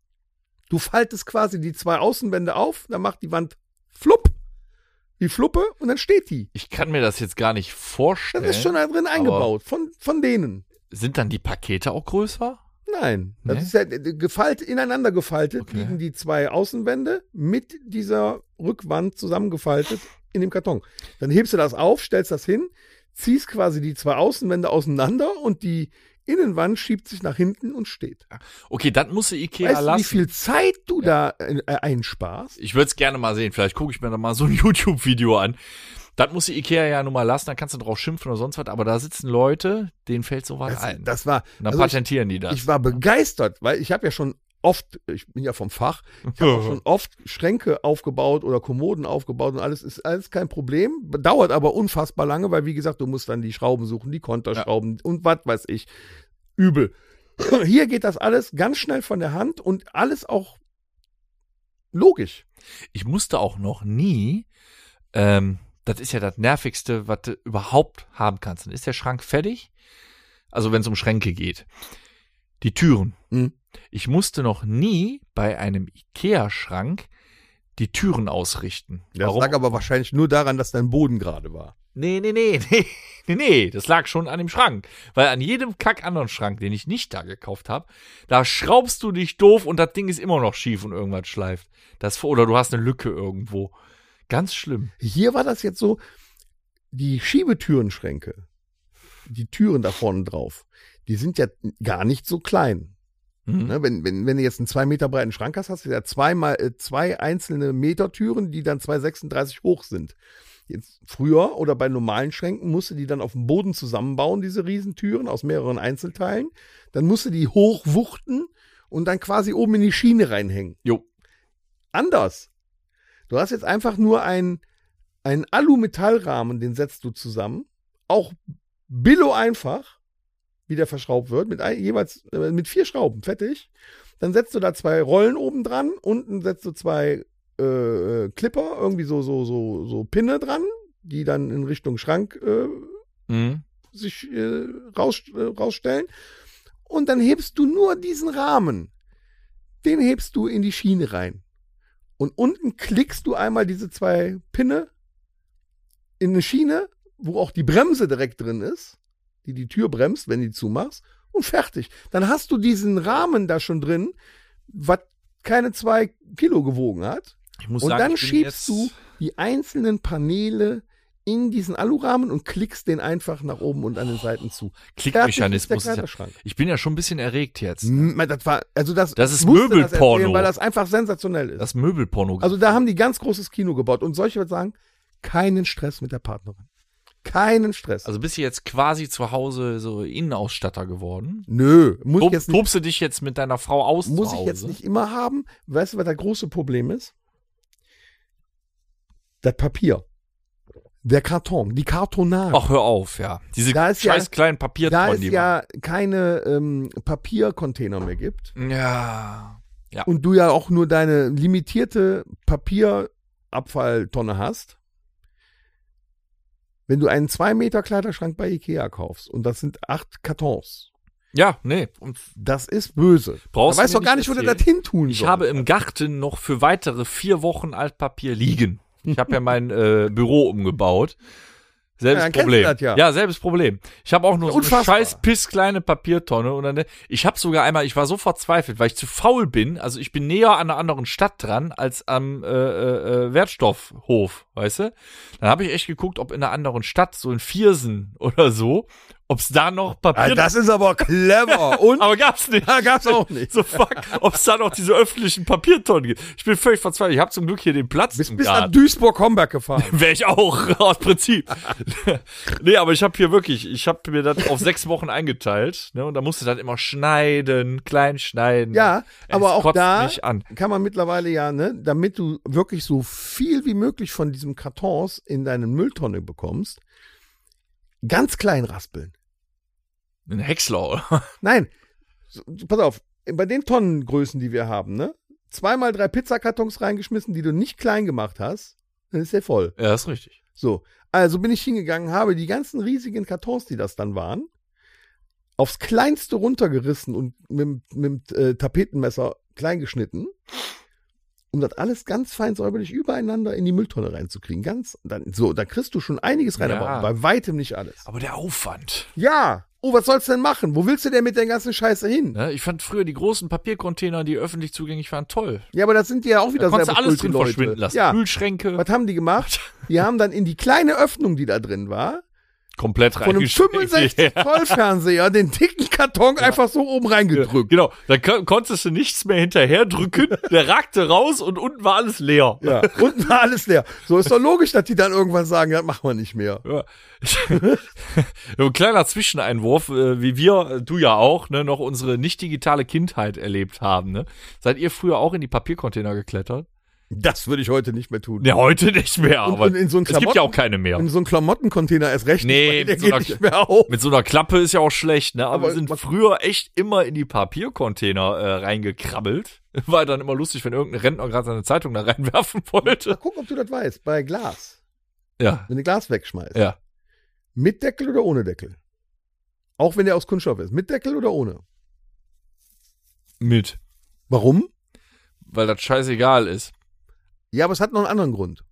S5: Du faltest quasi die 2 Außenwände auf, dann macht die Wand flupp, wie Fluppe, und dann steht die.
S3: Ich kann mir das jetzt gar nicht
S5: Das
S3: vorstellen.
S5: ist schon da drin eingebaut, von denen.
S3: Sind dann die Pakete auch größer?
S5: Nein, das
S3: Nee?
S5: ist ja ineinander gefaltet,
S3: Okay.
S5: liegen die 2 Außenwände mit dieser Rückwand zusammengefaltet in dem Karton. Dann hebst du das auf, stellst das hin, ziehst quasi die 2 Außenwände auseinander und die Innenwand schiebt sich nach hinten und steht.
S3: Okay, das muss die Ikea
S5: Weißt du,
S3: lassen.
S5: wie viel Zeit du da einsparst?
S3: Ich würde es gerne mal sehen. Vielleicht gucke ich mir da mal so ein YouTube-Video an. Das muss die Ikea ja nun mal lassen, da kannst du drauf schimpfen oder sonst was, aber da sitzen Leute, denen fällt sowas ein.
S5: Das war,
S3: Und dann
S5: also
S3: patentieren die das.
S5: ich war begeistert, weil ich habe ja schon oft, ich bin ja vom Fach, ich habe auch schon oft Schränke aufgebaut oder Kommoden aufgebaut und alles ist alles kein Problem, dauert aber unfassbar lange, weil wie gesagt, du musst dann die Schrauben suchen, die Konterschrauben und was weiß ich. Übel. Hier geht das alles ganz schnell von der Hand und alles auch logisch.
S3: Ich musste auch noch nie, das ist ja das Nervigste, was du überhaupt haben kannst. Dann ist der Schrank fertig, also wenn es um Schränke geht. Die Türen.
S5: Mhm.
S3: Ich musste noch nie bei einem Ikea-Schrank die Türen ausrichten.
S5: Das lag aber wahrscheinlich nur daran, dass dein Boden gerade war.
S3: Nee, das lag schon an dem Schrank. Weil an jedem anderen Schrank, den ich nicht da gekauft habe, da schraubst du dich doof und das Ding ist immer noch schief und irgendwas schleift. Oder du hast eine Lücke irgendwo. Ganz schlimm.
S5: Hier war das jetzt so, die Schiebetürenschränke, die Türen da vorne drauf, die sind ja gar nicht so klein.
S3: Mhm.
S5: Ne, wenn du jetzt einen 2 Meter breiten Schrank hast, hast du ja 2 einzelne Metertüren, die dann 2,36 hoch sind. Jetzt früher oder bei normalen Schränken musste die dann auf dem Boden zusammenbauen, diese Riesentüren aus mehreren Einzelteilen. Dann musste die hochwuchten und dann quasi oben in die Schiene reinhängen.
S3: Jo.
S5: Anders. Du hast jetzt einfach nur einen Alu-Metallrahmen, den setzt du zusammen. Auch billo einfach, wie der verschraubt wird, jeweils mit 4 Schrauben, fertig. Dann setzt du da 2 Rollen oben dran, unten setzt du 2 Clipper, irgendwie so Pinne dran, die dann in Richtung Schrank sich rausstellen. Und dann hebst du nur diesen Rahmen, den hebst du in die Schiene rein. Und unten klickst du einmal diese 2 Pinne in eine Schiene, wo auch die Bremse direkt drin ist, die Tür bremst, wenn du die zumachst, und fertig. Dann hast du diesen Rahmen da schon drin, was keine 2 Kilo gewogen hat.
S3: Ich muss
S5: und
S3: sagen,
S5: dann schiebst du die einzelnen Paneele in diesen Alurahmen und klickst den einfach nach oben und an den Seiten zu.
S3: Klickmechanismus. Ich bin ja schon ein bisschen erregt jetzt.
S5: Das
S3: ist Möbelporno.
S5: Weil das einfach sensationell ist.
S3: Das Möbelporno.
S5: Also da haben die ganz großes Kino gebaut. Und solche würde sagen, keinen Stress mit der Partnerin. Keinen Stress.
S3: Also bist du jetzt quasi zu Hause so Innenausstatter geworden?
S5: Nö.
S3: Tobst du dich jetzt mit deiner Frau aus
S5: Muss
S3: zu Hause?
S5: Ich jetzt nicht immer haben. Weißt du, was das große Problem ist? Das Papier. Der Karton, die Kartonage.
S3: Ach, hör auf, ja. Diese scheiß kleinen Papiertonnen.
S5: Da es ja keine Papiercontainer mehr gibt.
S3: Ja.
S5: Und du ja auch nur deine limitierte Papierabfalltonne hast. Wenn du einen 2 Meter Kleiderschrank bei Ikea kaufst und das sind 8 Kartons.
S3: Ja, nee. Und
S5: das ist böse.
S3: Brauchst
S5: du weißt doch gar nicht, wo du das hin tun sollst.
S3: Ich habe im Garten noch für weitere 4 Wochen Altpapier liegen. Ich habe ja mein Büro umgebaut. Selbes Problem.
S5: Das,
S3: ja, selbes Problem. Ich habe auch nur so eine scheiß pisskleine Papiertonne. Und dann, ich habe sogar einmal, ich war so verzweifelt, weil ich zu faul bin. Also ich bin näher an einer anderen Stadt dran als am Wertstoffhof, weißt du? Dann habe ich echt geguckt, ob in einer anderen Stadt, so in Viersen oder so, ob es da noch Papier...
S5: Das ist aber clever. Und?
S3: Aber gab's nicht.
S5: Ja, gab's auch nicht.
S3: So fuck, ob es da noch diese öffentlichen Papiertonnen gibt. Ich bin völlig verzweifelt. Ich habe zum Glück hier den Platz
S5: bis nach Duisburg-Homberg gefahren.
S3: Wäre ich auch, aus Prinzip. Nee, aber ich habe hier wirklich, ich habe mir das auf 6 Wochen eingeteilt. Ne, und da musste das immer schneiden, klein schneiden.
S5: Ja, aber auch da
S3: an.
S5: Kann man mittlerweile ja, ne, damit du wirklich so viel wie möglich von diesem Kartons in deine Mülltonne bekommst, ganz klein raspeln.
S3: Ein Häcksler, oder?
S5: Nein, pass auf, bei den Tonnengrößen, die wir haben, ne? 2x3 Pizzakartons reingeschmissen, die du nicht klein gemacht hast, dann ist der voll.
S3: Ja, ist richtig.
S5: So, also bin ich hingegangen, habe die ganzen riesigen Kartons, die das dann waren, aufs Kleinste runtergerissen und mit dem Tapetenmesser klein geschnitten, um das alles ganz fein säuberlich übereinander in die Mülltonne reinzukriegen. Da kriegst du schon einiges rein, aber bei weitem nicht alles.
S3: Aber der Aufwand.
S5: Ja. Oh, was sollst du denn machen? Wo willst du denn mit der ganzen Scheiße hin?
S3: Ja, ich fand früher die großen Papiercontainer, die öffentlich zugänglich waren, toll.
S5: Ja, aber das sind die ja auch wieder
S3: da konntest du alles drin verschwinden lassen.
S5: Ja.
S3: Kühlschränke.
S5: Was haben die gemacht? Die haben dann in die kleine Öffnung, die da drin war,
S3: komplett
S5: von einem 65-Zoll-Fernseher den dicken Karton einfach so oben reingedrückt.
S3: Genau, da konntest du nichts mehr hinterher drücken, der ragte raus und unten war alles leer.
S5: Ja, unten war alles leer. So ist doch logisch, dass die dann irgendwann sagen, das machen wir nicht mehr.
S3: Ja. Ein kleiner Zwischeneinwurf, wie wir, du ja auch, ne, noch unsere nicht digitale Kindheit erlebt haben. Ne? Seid ihr früher auch in die Papiercontainer geklettert?
S5: Das würde ich heute nicht mehr tun.
S3: Ja, heute nicht mehr, aber
S5: in so
S3: es gibt ja auch keine mehr.
S5: In so einem Klamottencontainer erst recht
S3: nee,
S5: nicht, der geht nicht mehr auf.
S3: Mit so einer Klappe ist ja auch schlecht, ne? Aber wir sind früher echt immer in die Papiercontainer reingekrabbelt. War dann immer lustig, wenn irgendein Rentner gerade seine Zeitung da reinwerfen wollte.
S5: Mal gucken, ob du das weißt. Bei Glas.
S3: Ja.
S5: Wenn du Glas wegschmeißt.
S3: Ja.
S5: Mit Deckel oder ohne Deckel? Auch wenn der aus Kunststoff ist. Mit Deckel oder ohne?
S3: Mit.
S5: Warum?
S3: Weil das scheißegal ist.
S5: Ja, aber es hat noch einen anderen Grund.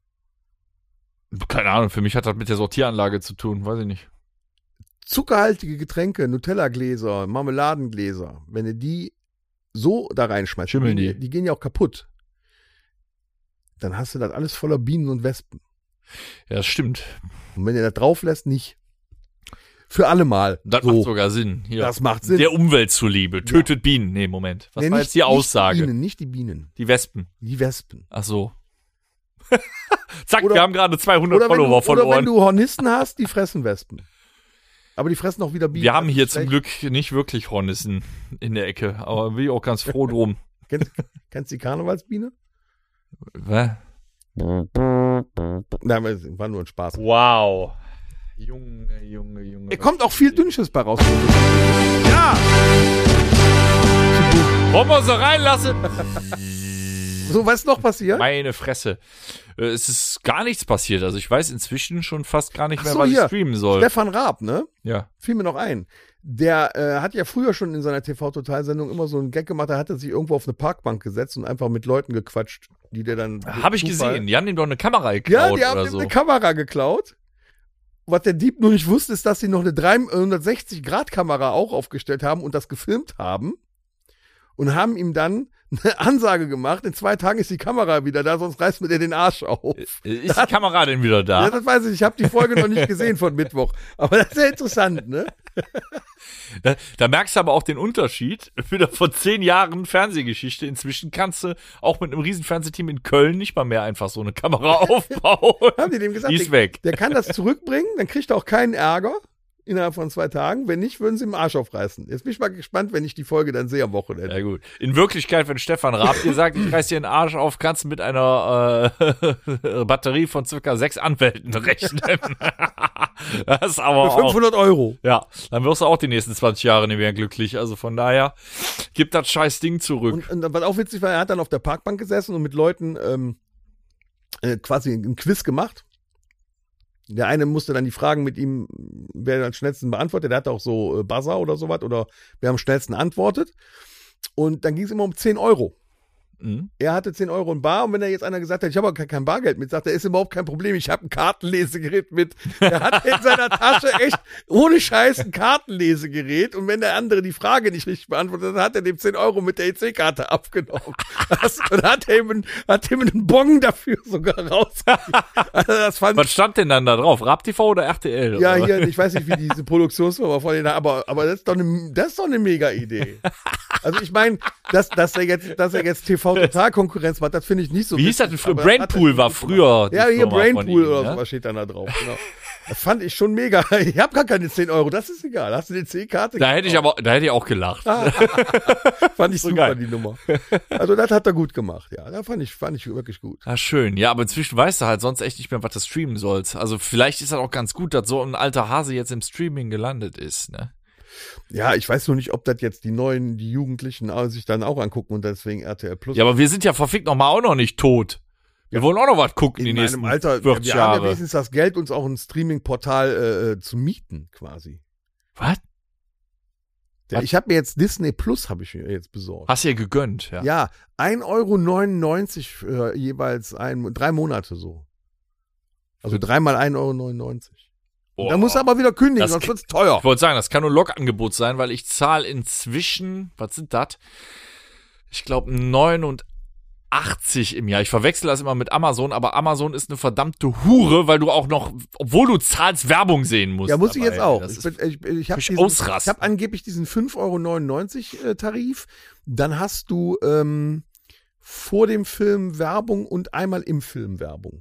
S3: Keine Ahnung, für mich hat das mit der Sortieranlage zu tun, weiß ich nicht.
S5: Zuckerhaltige Getränke, Nutella-Gläser, Marmeladengläser, wenn du die so da reinschmeißt,
S3: schimmeln
S5: die gehen ja auch kaputt. Dann hast du das alles voller Bienen und Wespen.
S3: Ja, das stimmt.
S5: Und wenn du das drauf lässt, nicht. Für alle Mal.
S3: Das macht sogar Sinn. Hier.
S5: Das macht Sinn.
S3: Der Umwelt zuliebe. Tötet Bienen. Nee, Moment. Was war jetzt die Aussage?
S5: Nicht die Bienen.
S3: Die Wespen.
S5: Die Wespen.
S3: Ach so. Zack, wir haben gerade 200 Follower verloren.
S5: Oder wenn du Hornissen hast, die fressen Wespen. Aber die fressen auch wieder Bienen.
S3: Wir haben hier zum Glück nicht wirklich Hornissen in der Ecke. Aber bin ich auch ganz froh drum.
S5: Kennst du die Karnevalsbiene?
S3: Was?
S5: Nein, war nur ein Spaß.
S3: Wow. Junge.
S5: Er kommt auch viel Dünnschiss bei raus. Ja!
S3: Wollen wir sie reinlassen?
S5: So, was ist noch passiert?
S3: Meine Fresse. Es ist gar nichts passiert. Also ich weiß inzwischen schon fast gar nicht mehr,
S5: Ach so,
S3: was
S5: hier.
S3: ich streamen soll.
S5: Stefan Raab, ne?
S3: Ja.
S5: Fiel mir noch ein. Der hat ja früher schon in seiner TV-Total-Sendung immer so einen Gag gemacht, da hat er sich irgendwo auf eine Parkbank gesetzt und einfach mit Leuten gequatscht, die der dann...
S3: Habe ich gesehen. Die haben ihm doch eine Kamera
S5: Ja,
S3: geklaut
S5: die haben
S3: oder
S5: ihm
S3: so.
S5: eine Kamera geklaut. Was der Dieb nur nicht wusste, ist, dass sie noch eine 360-Grad-Kamera auch aufgestellt haben und das gefilmt haben und haben ihm dann eine Ansage gemacht, in 2 Tagen ist die Kamera wieder da, sonst reißt mir der den Arsch auf.
S3: Ist die Kamera denn wieder da?
S5: Ja, das weiß ich habe die Folge noch nicht gesehen von Mittwoch, aber das ist ja interessant, ne?
S3: Da merkst du aber auch den Unterschied. Wieder von 10 Jahren Fernsehgeschichte. Inzwischen kannst du auch mit einem riesen Fernsehteam in Köln nicht mal mehr einfach so eine Kamera aufbauen.
S5: Haben die dem gesagt,
S3: Die ist weg.
S5: der kann das zurückbringen, dann kriegt er auch keinen Ärger innerhalb von 2 Tagen. Wenn nicht, würden sie ihm den Arsch aufreißen. Jetzt bin ich mal gespannt, wenn ich die Folge dann sehe am Wochenende.
S3: Ja gut. In Wirklichkeit, wenn Stefan Raab dir sagt, ich reiß dir den Arsch auf, kannst du mit einer Batterie von circa 6 Anwälten rechnen. Das ist aber
S5: Für
S3: auch,
S5: 500 Euro.
S3: ja, dann wirst du auch die nächsten 20 Jahre nicht mehr glücklich. Also von daher, gib das scheiß Ding zurück.
S5: Und was auch witzig war, er hat dann auf der Parkbank gesessen und mit Leuten quasi ein Quiz gemacht. Der eine musste dann die Fragen mit ihm, wer am schnellsten beantwortet. Der hatte auch so Buzzer oder sowas oder wer am schnellsten antwortet. Und dann ging es immer um 10 Euro.
S3: Mhm.
S5: Er hatte 10 Euro in Bar und wenn da jetzt einer gesagt hat, ich habe aber kein Bargeld mit, sagt er, ist überhaupt kein Problem, ich habe ein Kartenlesegerät mit. Er hat in seiner Tasche echt ohne Scheiß ein Kartenlesegerät und wenn der andere die Frage nicht richtig beantwortet hat, hat er dem 10 Euro mit der EC-Karte abgenommen. Und hat ihm einen Bon dafür sogar rausgegeben. Also das fand
S3: Was stand denn dann da drauf? Raab TV oder RTL?
S5: ja,
S3: oder?
S5: hier, ich weiß nicht, wie diese Produktionsfirma von denen, aber das ist doch eine mega Idee. Also ich meine, dass er jetzt TV-Total-Konkurrenz macht, das finde ich nicht so.
S3: Wie hieß das denn früher?
S5: aber das hat
S3: Brainpool
S5: er
S3: war
S5: gut
S3: früher.
S5: gemacht. Ja, hier
S3: Firma von
S5: Brainpool
S3: ihm,
S5: oder
S3: ne?
S5: sowas steht dann da drauf. Genau. Das fand ich schon mega. Ich habe gar keine 10 Euro, das ist egal. Hast du die C-Karte?
S3: Da hätte ich auch gelacht.
S5: Fand ich
S3: so
S5: super,
S3: geil.
S5: die Nummer. Also das hat er gut gemacht, ja. Da fand ich wirklich gut.
S3: Ah, schön. Ja, aber inzwischen weißt du halt sonst echt nicht mehr, was du streamen sollst. Also vielleicht ist das auch ganz gut, dass so ein alter Hase jetzt im Streaming gelandet ist, ne?
S5: Ja, ich weiß nur nicht, ob das jetzt die Jugendlichen sich dann auch angucken und deswegen RTL Plus.
S3: Ja, aber wir sind ja verfickt nochmal auch noch nicht tot. Wir wollen auch noch was gucken die
S5: in
S3: nächsten
S5: meinem Alter,
S3: 40
S5: wir haben ja
S3: Jahre.
S5: wenigstens das Geld, uns auch ein Streaming-Portal zu mieten, quasi.
S3: Was?
S5: Ja, ich habe mir jetzt Disney Plus habe ich mir jetzt besorgt.
S3: Hast du ja gegönnt, ja.
S5: Ja, 1,99 € für jeweils 3 Monate so. Also 3 mal 1,99 €.
S3: Boah.
S5: Da musst du aber wieder kündigen,
S3: Das
S5: sonst wird's teuer.
S3: Ich wollte sagen, das kann nur ein Lokangebot sein, weil ich zahle inzwischen, was sind das? Ich glaube 89 im Jahr. Ich verwechsel das immer mit Amazon, aber Amazon ist eine verdammte Hure, weil du auch noch, obwohl du zahlst, Werbung sehen musst.
S5: Ja, muss ich
S3: dabei.
S5: jetzt auch.
S3: Das
S5: Ich
S3: ist,
S5: habe
S3: ich ausrasten.
S5: hab angeblich diesen 5,99 € Tarif. Dann hast du vor dem Film Werbung und einmal im Film Werbung.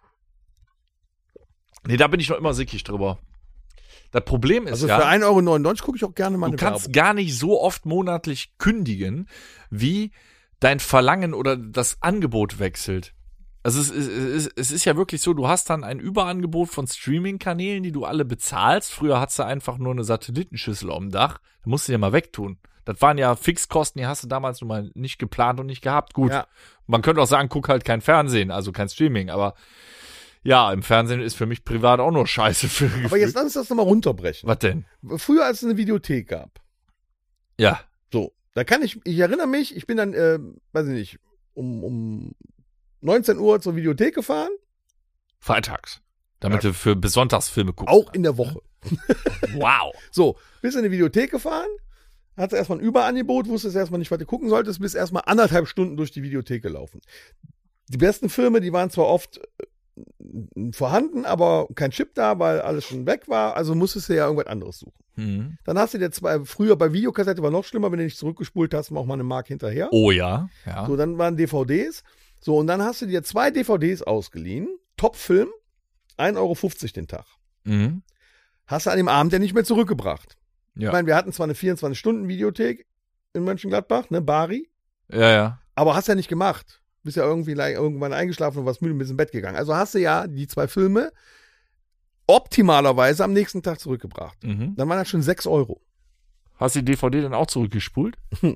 S3: nee, da bin ich noch immer sickig drüber. Das Problem ist
S5: Also
S3: ja,
S5: für 1,99 € gucke ich auch gerne mal
S3: du
S5: eine
S3: kannst
S5: Werbung.
S3: gar nicht so oft monatlich kündigen, wie dein Verlangen oder das Angebot wechselt. Also es ist ja wirklich so, du hast dann ein Überangebot von Streaming-Kanälen, die du alle bezahlst. Früher hattest du einfach nur eine Satellitenschüssel am Dach. Da musst du dir mal wegtun. Das waren ja Fixkosten, die hast du damals nun mal nicht geplant und nicht gehabt. Gut,
S5: Ja.
S3: man könnte auch sagen, guck halt kein Fernsehen, also kein Streaming. Aber ja, im Fernsehen ist für mich privat auch nur Scheiße.
S5: Aber jetzt lass uns das nochmal runterbrechen.
S3: Was denn?
S5: Früher, als es eine Videothek gab,
S3: Ja,
S5: so, da kann ich erinnere mich, ich bin dann, weiß ich nicht, um 19 Uhr zur Videothek gefahren,
S3: freitags. Damit du für Sonntagsfilme guckst.
S5: auch in der Woche.
S3: Wow.
S5: So, bist in die Videothek gefahren, hattest erstmal ein Überangebot, wusstest erstmal nicht, was du gucken solltest, bist erstmal 1,5 Stunden durch die Videothek gelaufen. Die besten Filme, die waren zwar oft vorhanden, aber kein Chip da, weil alles schon weg war, also musstest du ja irgendwas anderes suchen.
S3: Mhm.
S5: Dann hast du dir früher bei Videokassette war noch schlimmer, wenn du nicht zurückgespult hast, auch mal eine Mark hinterher.
S3: Oh ja, ja.
S5: So, dann waren DVDs. So, und dann hast du dir 2 DVDs ausgeliehen. Top-Film, 1,50 € den Tag.
S3: Mhm.
S5: Hast du an dem Abend ja nicht mehr zurückgebracht.
S3: Ja.
S5: Ich meine, wir hatten zwar eine 24-Stunden-Videothek in Mönchengladbach, ne, Bari,
S3: Ja, ja.
S5: aber hast ja nicht gemacht. bist ja irgendwann eingeschlafen und warst müde und bist ins Bett gegangen. Also hast du ja die 2 Filme optimalerweise am nächsten Tag zurückgebracht. Dann waren das schon 6 Euro.
S3: Hast du die DVD dann auch zurückgespult?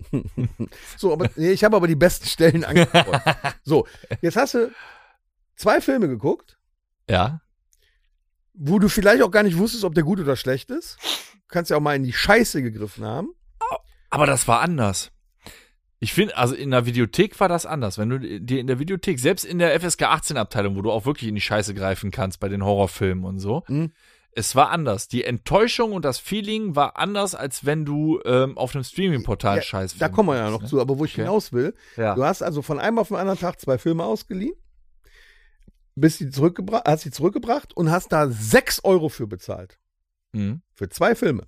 S5: So, aber nee, ich habe aber die besten Stellen angeschaut. So, jetzt hast du 2 Filme geguckt,
S3: Ja.
S5: wo du vielleicht auch gar nicht wusstest, ob der gut oder schlecht ist. Du kannst ja auch mal in die Scheiße gegriffen haben.
S3: Aber das war anders. Ich finde, also in der Videothek war das anders. Wenn du dir in der Videothek, selbst in der FSK 18 Abteilung, wo du auch wirklich in die Scheiße greifen kannst bei den Horrorfilmen und so, es war anders. Die Enttäuschung und das Feeling war anders, als wenn du auf einem Streaming-Portal Scheiß
S5: Da kommen wir ja noch zu, aber wo ich hinaus will,
S3: Ja.
S5: du hast also von einem auf den anderen Tag 2 Filme ausgeliehen, hast sie zurückgebracht und hast da 6 Euro für bezahlt.
S3: Mhm.
S5: Für 2 Filme.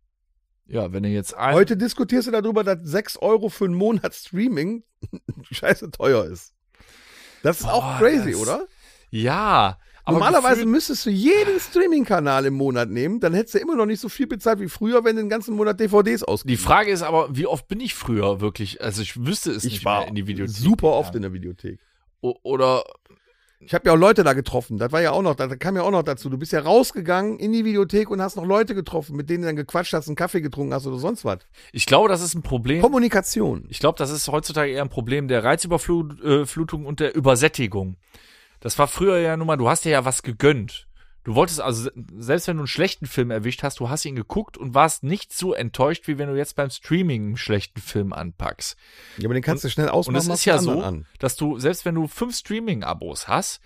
S3: Ja, wenn du jetzt
S5: Heute diskutierst du darüber, dass 6 Euro für einen Monat Streaming scheiße teuer ist. Das ist auch crazy, oder?
S3: Ja. Aber
S5: Normalerweise
S3: gefühlt-
S5: müsstest du jeden Streaming-Kanal im Monat nehmen, dann hättest du immer noch nicht so viel bezahlt wie früher, wenn du den ganzen Monat DVDs
S3: Die
S5: ausgibst.
S3: Frage ist aber, wie oft bin ich früher wirklich, also ich wüsste es nicht mehr in die Videothek.
S5: super oft in
S3: gegangen.
S5: der Videothek.
S3: Oder,
S5: Ich habe ja auch Leute da getroffen. Das war ja auch noch, das kam ja auch noch dazu. Du bist ja rausgegangen in die Videothek und hast noch Leute getroffen, mit denen du dann gequatscht hast, einen Kaffee getrunken hast oder sonst was.
S3: ich glaube, das ist ein Problem.
S5: Kommunikation.
S3: Ich glaube, das ist heutzutage eher ein Problem der Reizüberflutung und der Übersättigung. Das war früher ja nun mal, du hast dir ja was gegönnt. Du wolltest also, selbst wenn du einen schlechten Film erwischt hast, du hast ihn geguckt und warst nicht so enttäuscht, wie wenn du jetzt beim Streaming einen schlechten Film anpackst.
S5: Ja, aber den kannst du schnell
S3: Und
S5: ausmachen.
S3: es
S5: machst
S3: ist ja
S5: einen
S3: so,
S5: anderen an.
S3: dass du, selbst wenn du 5 Streaming-Abos hast,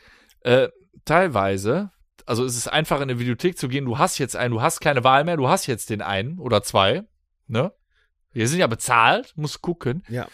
S3: teilweise, also es ist einfach in eine Videothek zu gehen, du hast jetzt einen, du hast keine Wahl mehr, du hast jetzt den einen oder 2, ne? Wir sind ja bezahlt, musst gucken.
S5: Ja.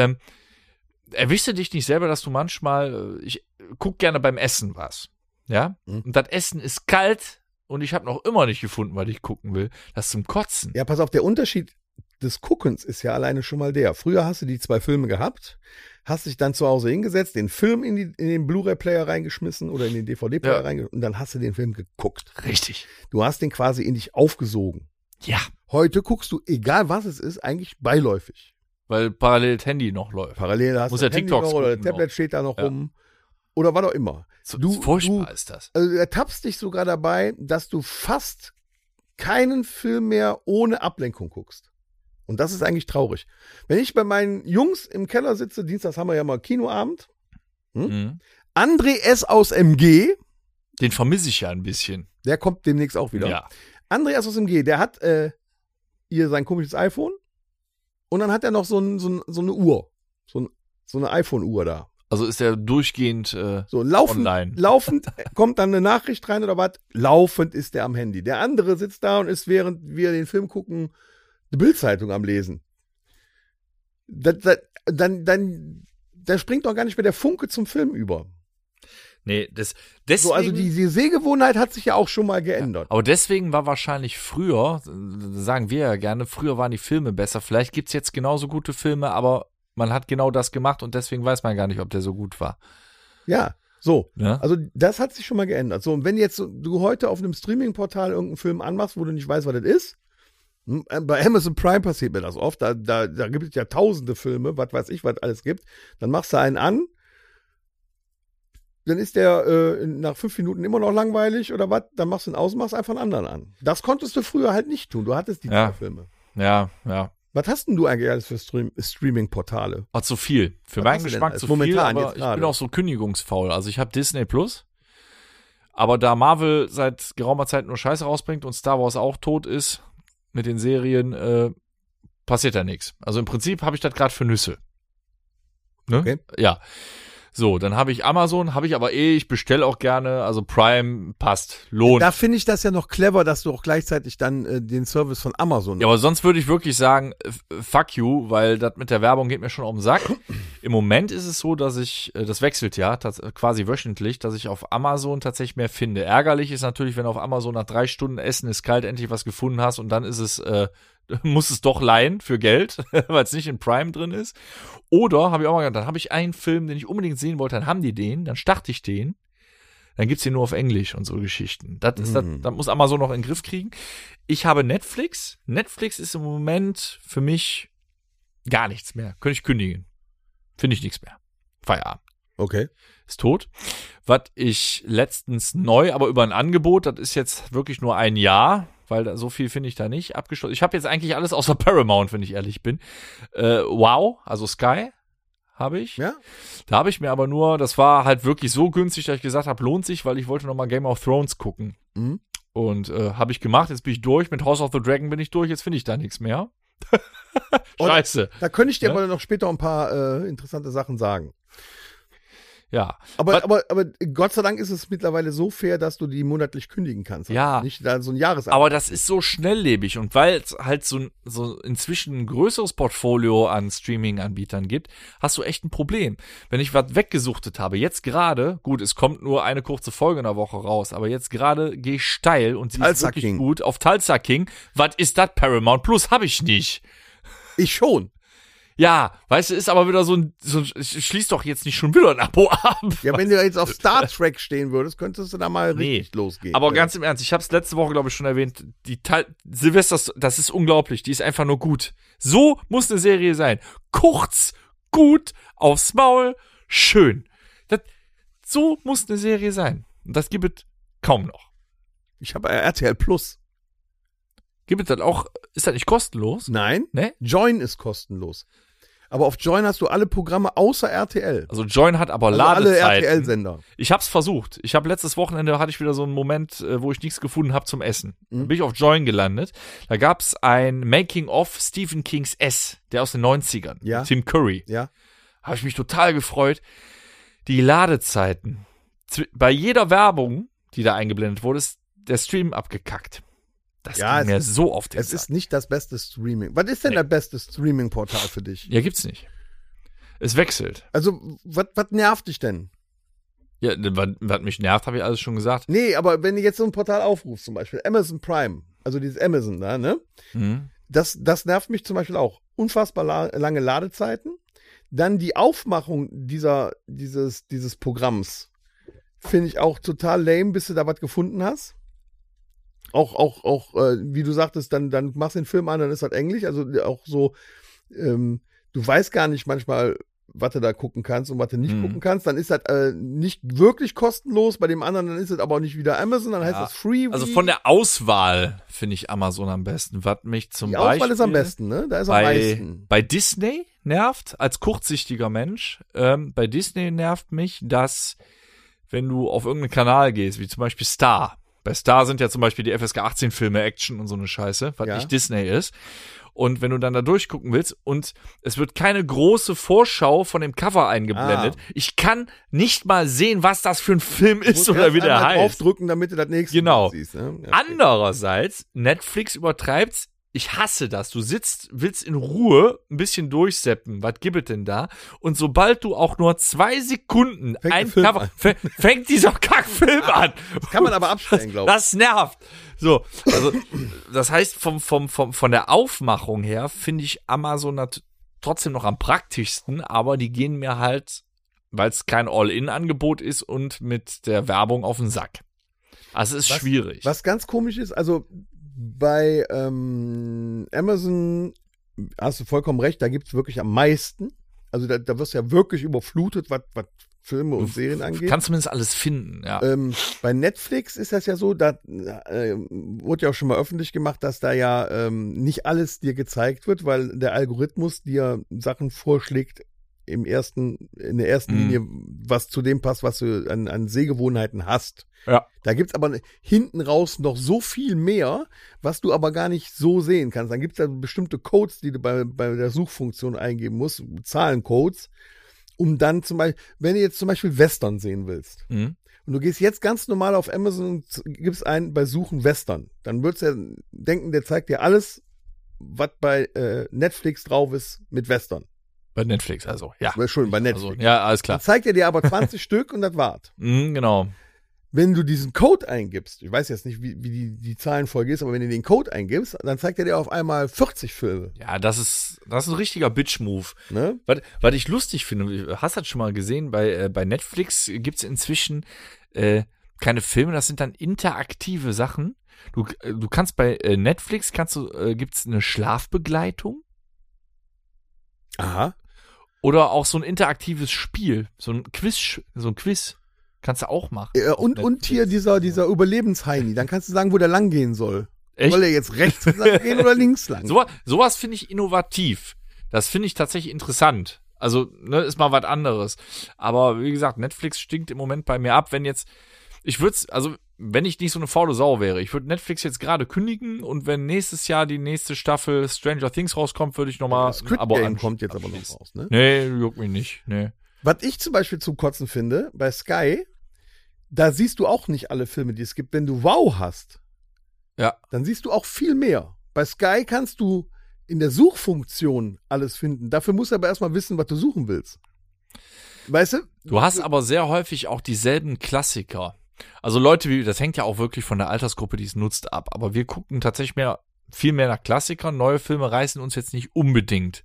S3: Erwischst du dich nicht selber, dass du manchmal, ich guck gerne beim Essen was, ja? Und das Essen ist kalt und ich habe noch immer nicht gefunden, was ich gucken will. Das ist zum Kotzen.
S5: Ja, pass auf, der Unterschied des Guckens ist ja alleine schon mal der. Früher hast du die 2 Filme gehabt, hast dich dann zu Hause hingesetzt, den Film in den Blu-ray-Player reingeschmissen oder in den DVD-Player reingeschmissen und dann hast du den Film geguckt.
S3: Richtig.
S5: Du hast den quasi in dich aufgesogen.
S3: Ja.
S5: Heute guckst du, egal was es ist, eigentlich beiläufig.
S3: Weil parallel das Handy noch läuft.
S5: Parallel hast
S3: Muss
S5: du
S3: ja
S5: das Handy
S3: TikToks
S5: noch oder
S3: gucken
S5: der Tablet
S3: noch.
S5: steht da noch
S3: Ja.
S5: rum oder was auch immer.
S3: Furchtbar ist das.
S5: Also ertappst dich sogar dabei, dass du fast keinen Film mehr ohne Ablenkung guckst. Und das ist eigentlich traurig. Wenn ich bei meinen Jungs im Keller sitze, dienstags haben wir ja mal Kinoabend,
S3: Mhm.
S5: André S. aus MG,
S3: Den vermisse ich ja ein bisschen.
S5: der kommt demnächst auch wieder.
S3: Ja.
S5: André S. aus MG, der hat hier sein komisches iPhone und dann hat er noch so eine Uhr, so eine iPhone-Uhr da.
S3: Also ist er durchgehend
S5: So, laufend,
S3: online.
S5: laufend kommt dann eine Nachricht rein oder was? Laufend ist der am Handy. Der andere sitzt da und ist, während wir den Film gucken, die Bildzeitung am Lesen. Dann springt doch gar nicht mehr der Funke zum Film über.
S3: Nee, deswegen,
S5: So, also die Sehgewohnheit hat sich ja auch schon mal geändert.
S3: aber deswegen war wahrscheinlich früher, sagen wir ja gerne, früher waren die Filme besser. Vielleicht gibt's jetzt genauso gute Filme, aber man hat genau das gemacht und deswegen weiß man gar nicht, ob der so gut war.
S5: Ja, so.
S3: Ja?
S5: Also das hat sich schon mal geändert. So, und wenn jetzt du heute auf einem Streaming-Portal irgendeinen Film anmachst, wo du nicht weißt, was das ist, bei Amazon Prime passiert mir das oft, da gibt es ja tausende Filme, was weiß ich, was alles gibt, dann machst du einen an, dann ist der nach 5 Minuten immer noch langweilig oder was, dann machst du ihn aus und machst einfach einen anderen an. Das konntest du früher halt nicht tun, du hattest die
S3: Ja.
S5: 2 Filme.
S3: Ja.
S5: Was hast denn du eigentlich alles für Streaming-Portale?
S3: Hat zu viel. Für
S5: Was
S3: meinen
S5: hast du denn
S3: Geschmack
S5: alles
S3: zu
S5: momentan
S3: viel,
S5: jetzt
S3: aber ich
S5: gerade?
S3: bin auch so kündigungsfaul. Also ich habe Disney Plus, aber da Marvel seit geraumer Zeit nur Scheiße rausbringt und Star Wars auch tot ist mit den Serien, passiert da nichts. Also im Prinzip habe ich das gerade für Nüsse. Ne?
S5: Okay.
S3: Ja. So, dann habe ich Amazon, habe ich aber ich bestelle auch gerne, also Prime passt, lohnt.
S5: Da finde ich das ja noch clever, dass du auch gleichzeitig dann den Service von Amazon
S3: Ja, aber sonst würde ich wirklich sagen, fuck you, weil das mit der Werbung geht mir schon auf den Sack. Im Moment ist es so, dass ich, das wechselt ja quasi wöchentlich, dass ich auf Amazon tatsächlich mehr finde. Ärgerlich ist natürlich, wenn auf Amazon nach 3 Stunden Essen ist kalt endlich was gefunden hast und dann ist es, muss es doch leihen für Geld, weil es nicht in Prime drin ist. Oder, habe ich auch mal gedacht, dann habe ich einen Film, den ich unbedingt sehen wollte, dann haben die den, dann starte ich den. Dann gibt's den nur auf Englisch und so Geschichten. Das muss Amazon noch in den Griff kriegen. Ich habe Netflix. Netflix ist im Moment für mich gar nichts mehr. Könnte ich kündigen. Finde ich nichts mehr. Feierabend.
S5: Okay.
S3: Ist tot. Was ich letztens neu, aber über ein Angebot, das ist jetzt wirklich nur ein Jahr, weil da, so viel finde ich da nicht, abgeschlossen. Ich habe jetzt eigentlich alles außer Paramount, wenn ich ehrlich bin. Wow, also Sky habe ich.
S5: Ja.
S3: Da habe ich mir aber nur, das war halt wirklich so günstig, dass ich gesagt habe, lohnt sich, weil ich wollte nochmal Game of Thrones gucken.
S5: Mhm.
S3: Und habe ich gemacht, jetzt bin ich durch, mit House of the Dragon bin ich durch, jetzt finde ich da nichts mehr. Scheiße.
S5: Da könnte ich dir
S3: Ja?
S5: aber noch später ein paar interessante Sachen sagen.
S3: Ja.
S5: Aber Gott sei Dank ist es mittlerweile so fair, dass du die monatlich kündigen kannst.
S3: Ja.
S5: Nicht da so ein Jahresabo.
S3: Aber das ist so schnelllebig und weil es halt so inzwischen ein größeres Portfolio an Streaming-Anbietern gibt, hast du echt ein Problem. Wenn ich was weggesuchtet habe, jetzt gerade, gut, es kommt nur eine kurze Folge in der Woche raus, aber jetzt gerade gehe ich steil und sie ist
S5: Tulsa
S3: wirklich
S5: King.
S3: gut auf Tulsa King. Was ist das? Paramount Plus habe ich nicht.
S5: Ich schon.
S3: Ja, weißt du, ist aber wieder so ein schließ doch jetzt nicht schon wieder ein Abo ab.
S5: Ja, wenn du jetzt auf Star Trek stehen würdest, könntest du da mal
S3: Nee.
S5: richtig losgehen.
S3: Aber ganz im Ernst, ich habe es letzte Woche, glaube ich, schon erwähnt, Silvester, das ist unglaublich, die ist einfach nur gut. So muss eine Serie sein. Kurz, gut, aufs Maul, schön. So muss eine Serie sein. Und das gibt es kaum noch.
S5: Ich habe RTL Plus.
S3: Gibt es das auch, ist das nicht kostenlos?
S5: Nein,
S3: Ne?
S5: Join ist kostenlos. Aber auf Join hast du alle Programme außer RTL.
S3: Also Join hat aber
S5: Also alle
S3: Ladezeiten.
S5: RTL-Sender.
S3: Ich hab's versucht. Ich habe letztes Wochenende hatte ich wieder so einen Moment, wo ich nichts gefunden habe zum Essen.
S5: Mhm.
S3: Dann bin ich auf Join gelandet. Da gab's ein Making-of Stephen Kings S, der aus den 90ern.
S5: Ja.
S3: Mit Tim Curry.
S5: Ja.
S3: Habe ich mich total gefreut. Die Ladezeiten. Bei jeder Werbung, die da eingeblendet wurde, ist der Stream abgekackt. Das
S5: Ja,
S3: ging mir so auf den
S5: Es
S3: Sack.
S5: ist nicht das beste Streaming. Was ist denn das beste Streaming-Portal für dich?
S3: Ja, gibt's nicht. Es wechselt.
S5: Also, was nervt dich denn?
S3: Ja, was mich nervt, habe ich alles schon gesagt.
S5: Nee, aber wenn du jetzt so ein Portal aufrufst, zum Beispiel Amazon Prime, also dieses Amazon da, ne?
S3: Mhm.
S5: Das nervt mich zum Beispiel auch. Unfassbar lange Ladezeiten. Dann die Aufmachung dieses Programms finde ich auch total lame, bis du da was gefunden hast. Auch wie du sagtest, dann machst du den Film an, dann ist das Englisch. Also auch so, du weißt gar nicht manchmal, was du da gucken kannst und was du nicht gucken kannst. Dann ist das nicht wirklich kostenlos. Bei dem anderen, dann ist es aber auch nicht wieder Amazon, dann heißt das Free.
S3: Also von der Auswahl finde ich Amazon am besten. Was mich zum
S5: Die
S3: Beispiel
S5: Auswahl ist am besten, ne? Da ist am meisten.
S3: bei Disney nervt, als kurzsichtiger Mensch, bei Disney nervt mich, dass wenn du auf irgendeinen Kanal gehst, wie zum Beispiel Star. Bei Star sind ja zum Beispiel die FSK 18 Filme, Action und so eine Scheiße, was
S5: Ja.
S3: nicht Disney ist. Und wenn du dann da durchgucken willst und es wird keine große Vorschau von dem Cover eingeblendet, ich kann nicht mal sehen, was das für ein Film ist oder wie der heißt.
S5: Draufdrücken, damit du das nächste
S3: Genau.
S5: siehst. Ne? Ja, okay.
S3: Andererseits, Netflix übertreibt's. Ich hasse das. Du willst in Ruhe ein bisschen durchseppen. Was gibt es denn da? Und sobald du auch nur 2 Sekunden
S5: Fängt der
S3: ein
S5: Film
S3: Cover,
S5: an.
S3: fängt dieser Kackfilm an.
S5: Kann man aber abstellen, glaube ich.
S3: Das nervt. So, also das heißt von der Aufmachung her finde ich Amazon trotzdem noch am praktischsten, aber die gehen mir halt, weil es kein All-In-Angebot ist und mit der Werbung auf den Sack. Also es ist schwierig.
S5: Was ganz komisch ist, also bei Amazon hast du vollkommen recht, da gibt's wirklich am meisten. Also da wirst du ja wirklich überflutet, was Filme und Serien angeht.
S3: Kannst zumindest alles finden, ja.
S5: Bei Netflix ist das ja so, da wurde ja auch schon mal öffentlich gemacht, dass da ja nicht alles dir gezeigt wird, weil der Algorithmus dir Sachen vorschlägt in der ersten Linie, was zu dem passt, was du an Sehgewohnheiten hast.
S3: Ja.
S5: Da gibt's aber hinten raus noch so viel mehr, was du aber gar nicht so sehen kannst. Dann gibt's da bestimmte Codes, die du bei der Suchfunktion eingeben musst, Zahlencodes, um dann zum Beispiel, wenn du jetzt zum Beispiel Western sehen willst, und du gehst jetzt ganz normal auf Amazon und gibst ein bei Suchen Western, dann würdest du ja denken, der zeigt dir was bei Netflix drauf ist mit Western.
S3: Bei Netflix, also, ja.
S5: Entschuldigung, bei Netflix.
S3: Also, ja, alles klar.
S5: Dann zeigt er dir aber 20 Stück und das war's.
S3: Genau.
S5: Wenn du diesen Code eingibst, ich weiß jetzt nicht, wie die Zahlenfolge ist, aber wenn du den Code eingibst, dann zeigt er dir auf einmal 40 Filme.
S3: Ja, das ist ein richtiger Bitch-Move.
S5: Ne?
S3: Was ich lustig finde, hast du das schon mal gesehen, bei Netflix gibt's inzwischen keine Filme, das sind dann interaktive Sachen. Du kannst bei Netflix, gibt's eine Schlafbegleitung.
S5: Aha.
S3: Oder auch so ein interaktives Spiel, so ein Quiz. Kannst du auch machen.
S5: Und hier dieser Überlebensheini. Dann kannst du sagen, wo der lang gehen soll.
S3: Echt?
S5: Soll er jetzt rechts lang gehen oder links lang?
S3: Sowas finde ich innovativ. Das finde ich tatsächlich interessant. Also, ne, ist mal was anderes. Aber wie gesagt, Netflix stinkt im Moment bei mir ab, wenn ich nicht so eine faule Sau wäre, ich würde Netflix jetzt gerade kündigen und wenn nächstes Jahr die nächste Staffel Stranger Things rauskommt, würde ich nochmal
S5: Squid Game kommt jetzt aber noch raus, ne?
S3: Nee, juckt mich nicht, nee.
S5: Was ich zum Beispiel zum Kotzen finde, bei Sky, da siehst du auch nicht alle Filme, die es gibt. Wenn du Wow hast,
S3: Ja.
S5: dann siehst du auch viel mehr. Bei Sky kannst du in der Suchfunktion alles finden. Dafür musst du aber erstmal wissen, was du suchen willst. Weißt du?
S3: Du hast aber sehr häufig auch dieselben Klassiker. Also Leute, das hängt ja auch wirklich von der Altersgruppe, die es nutzt, ab. Aber wir gucken tatsächlich viel mehr nach Klassikern. Neue Filme reißen uns jetzt nicht unbedingt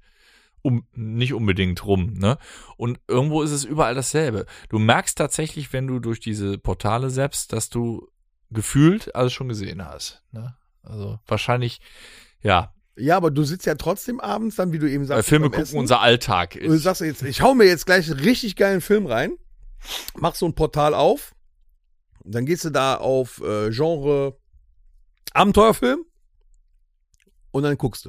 S3: rum, ne? Und irgendwo ist es überall dasselbe. Du merkst tatsächlich, wenn du durch diese Portale zappst, dass du gefühlt alles schon gesehen hast, ne? Also wahrscheinlich, ja.
S5: Ja, aber du sitzt ja trotzdem abends dann, wie du eben sagst.
S3: Weil Filme
S5: beim
S3: gucken
S5: Essen.
S3: unser Alltag
S5: Und du
S3: ist.
S5: sagst jetzt, ich hau mir jetzt gleich einen richtig geilen Film rein, mach so ein Portal auf, dann gehst du da auf Genre Abenteuerfilm und dann guckst du.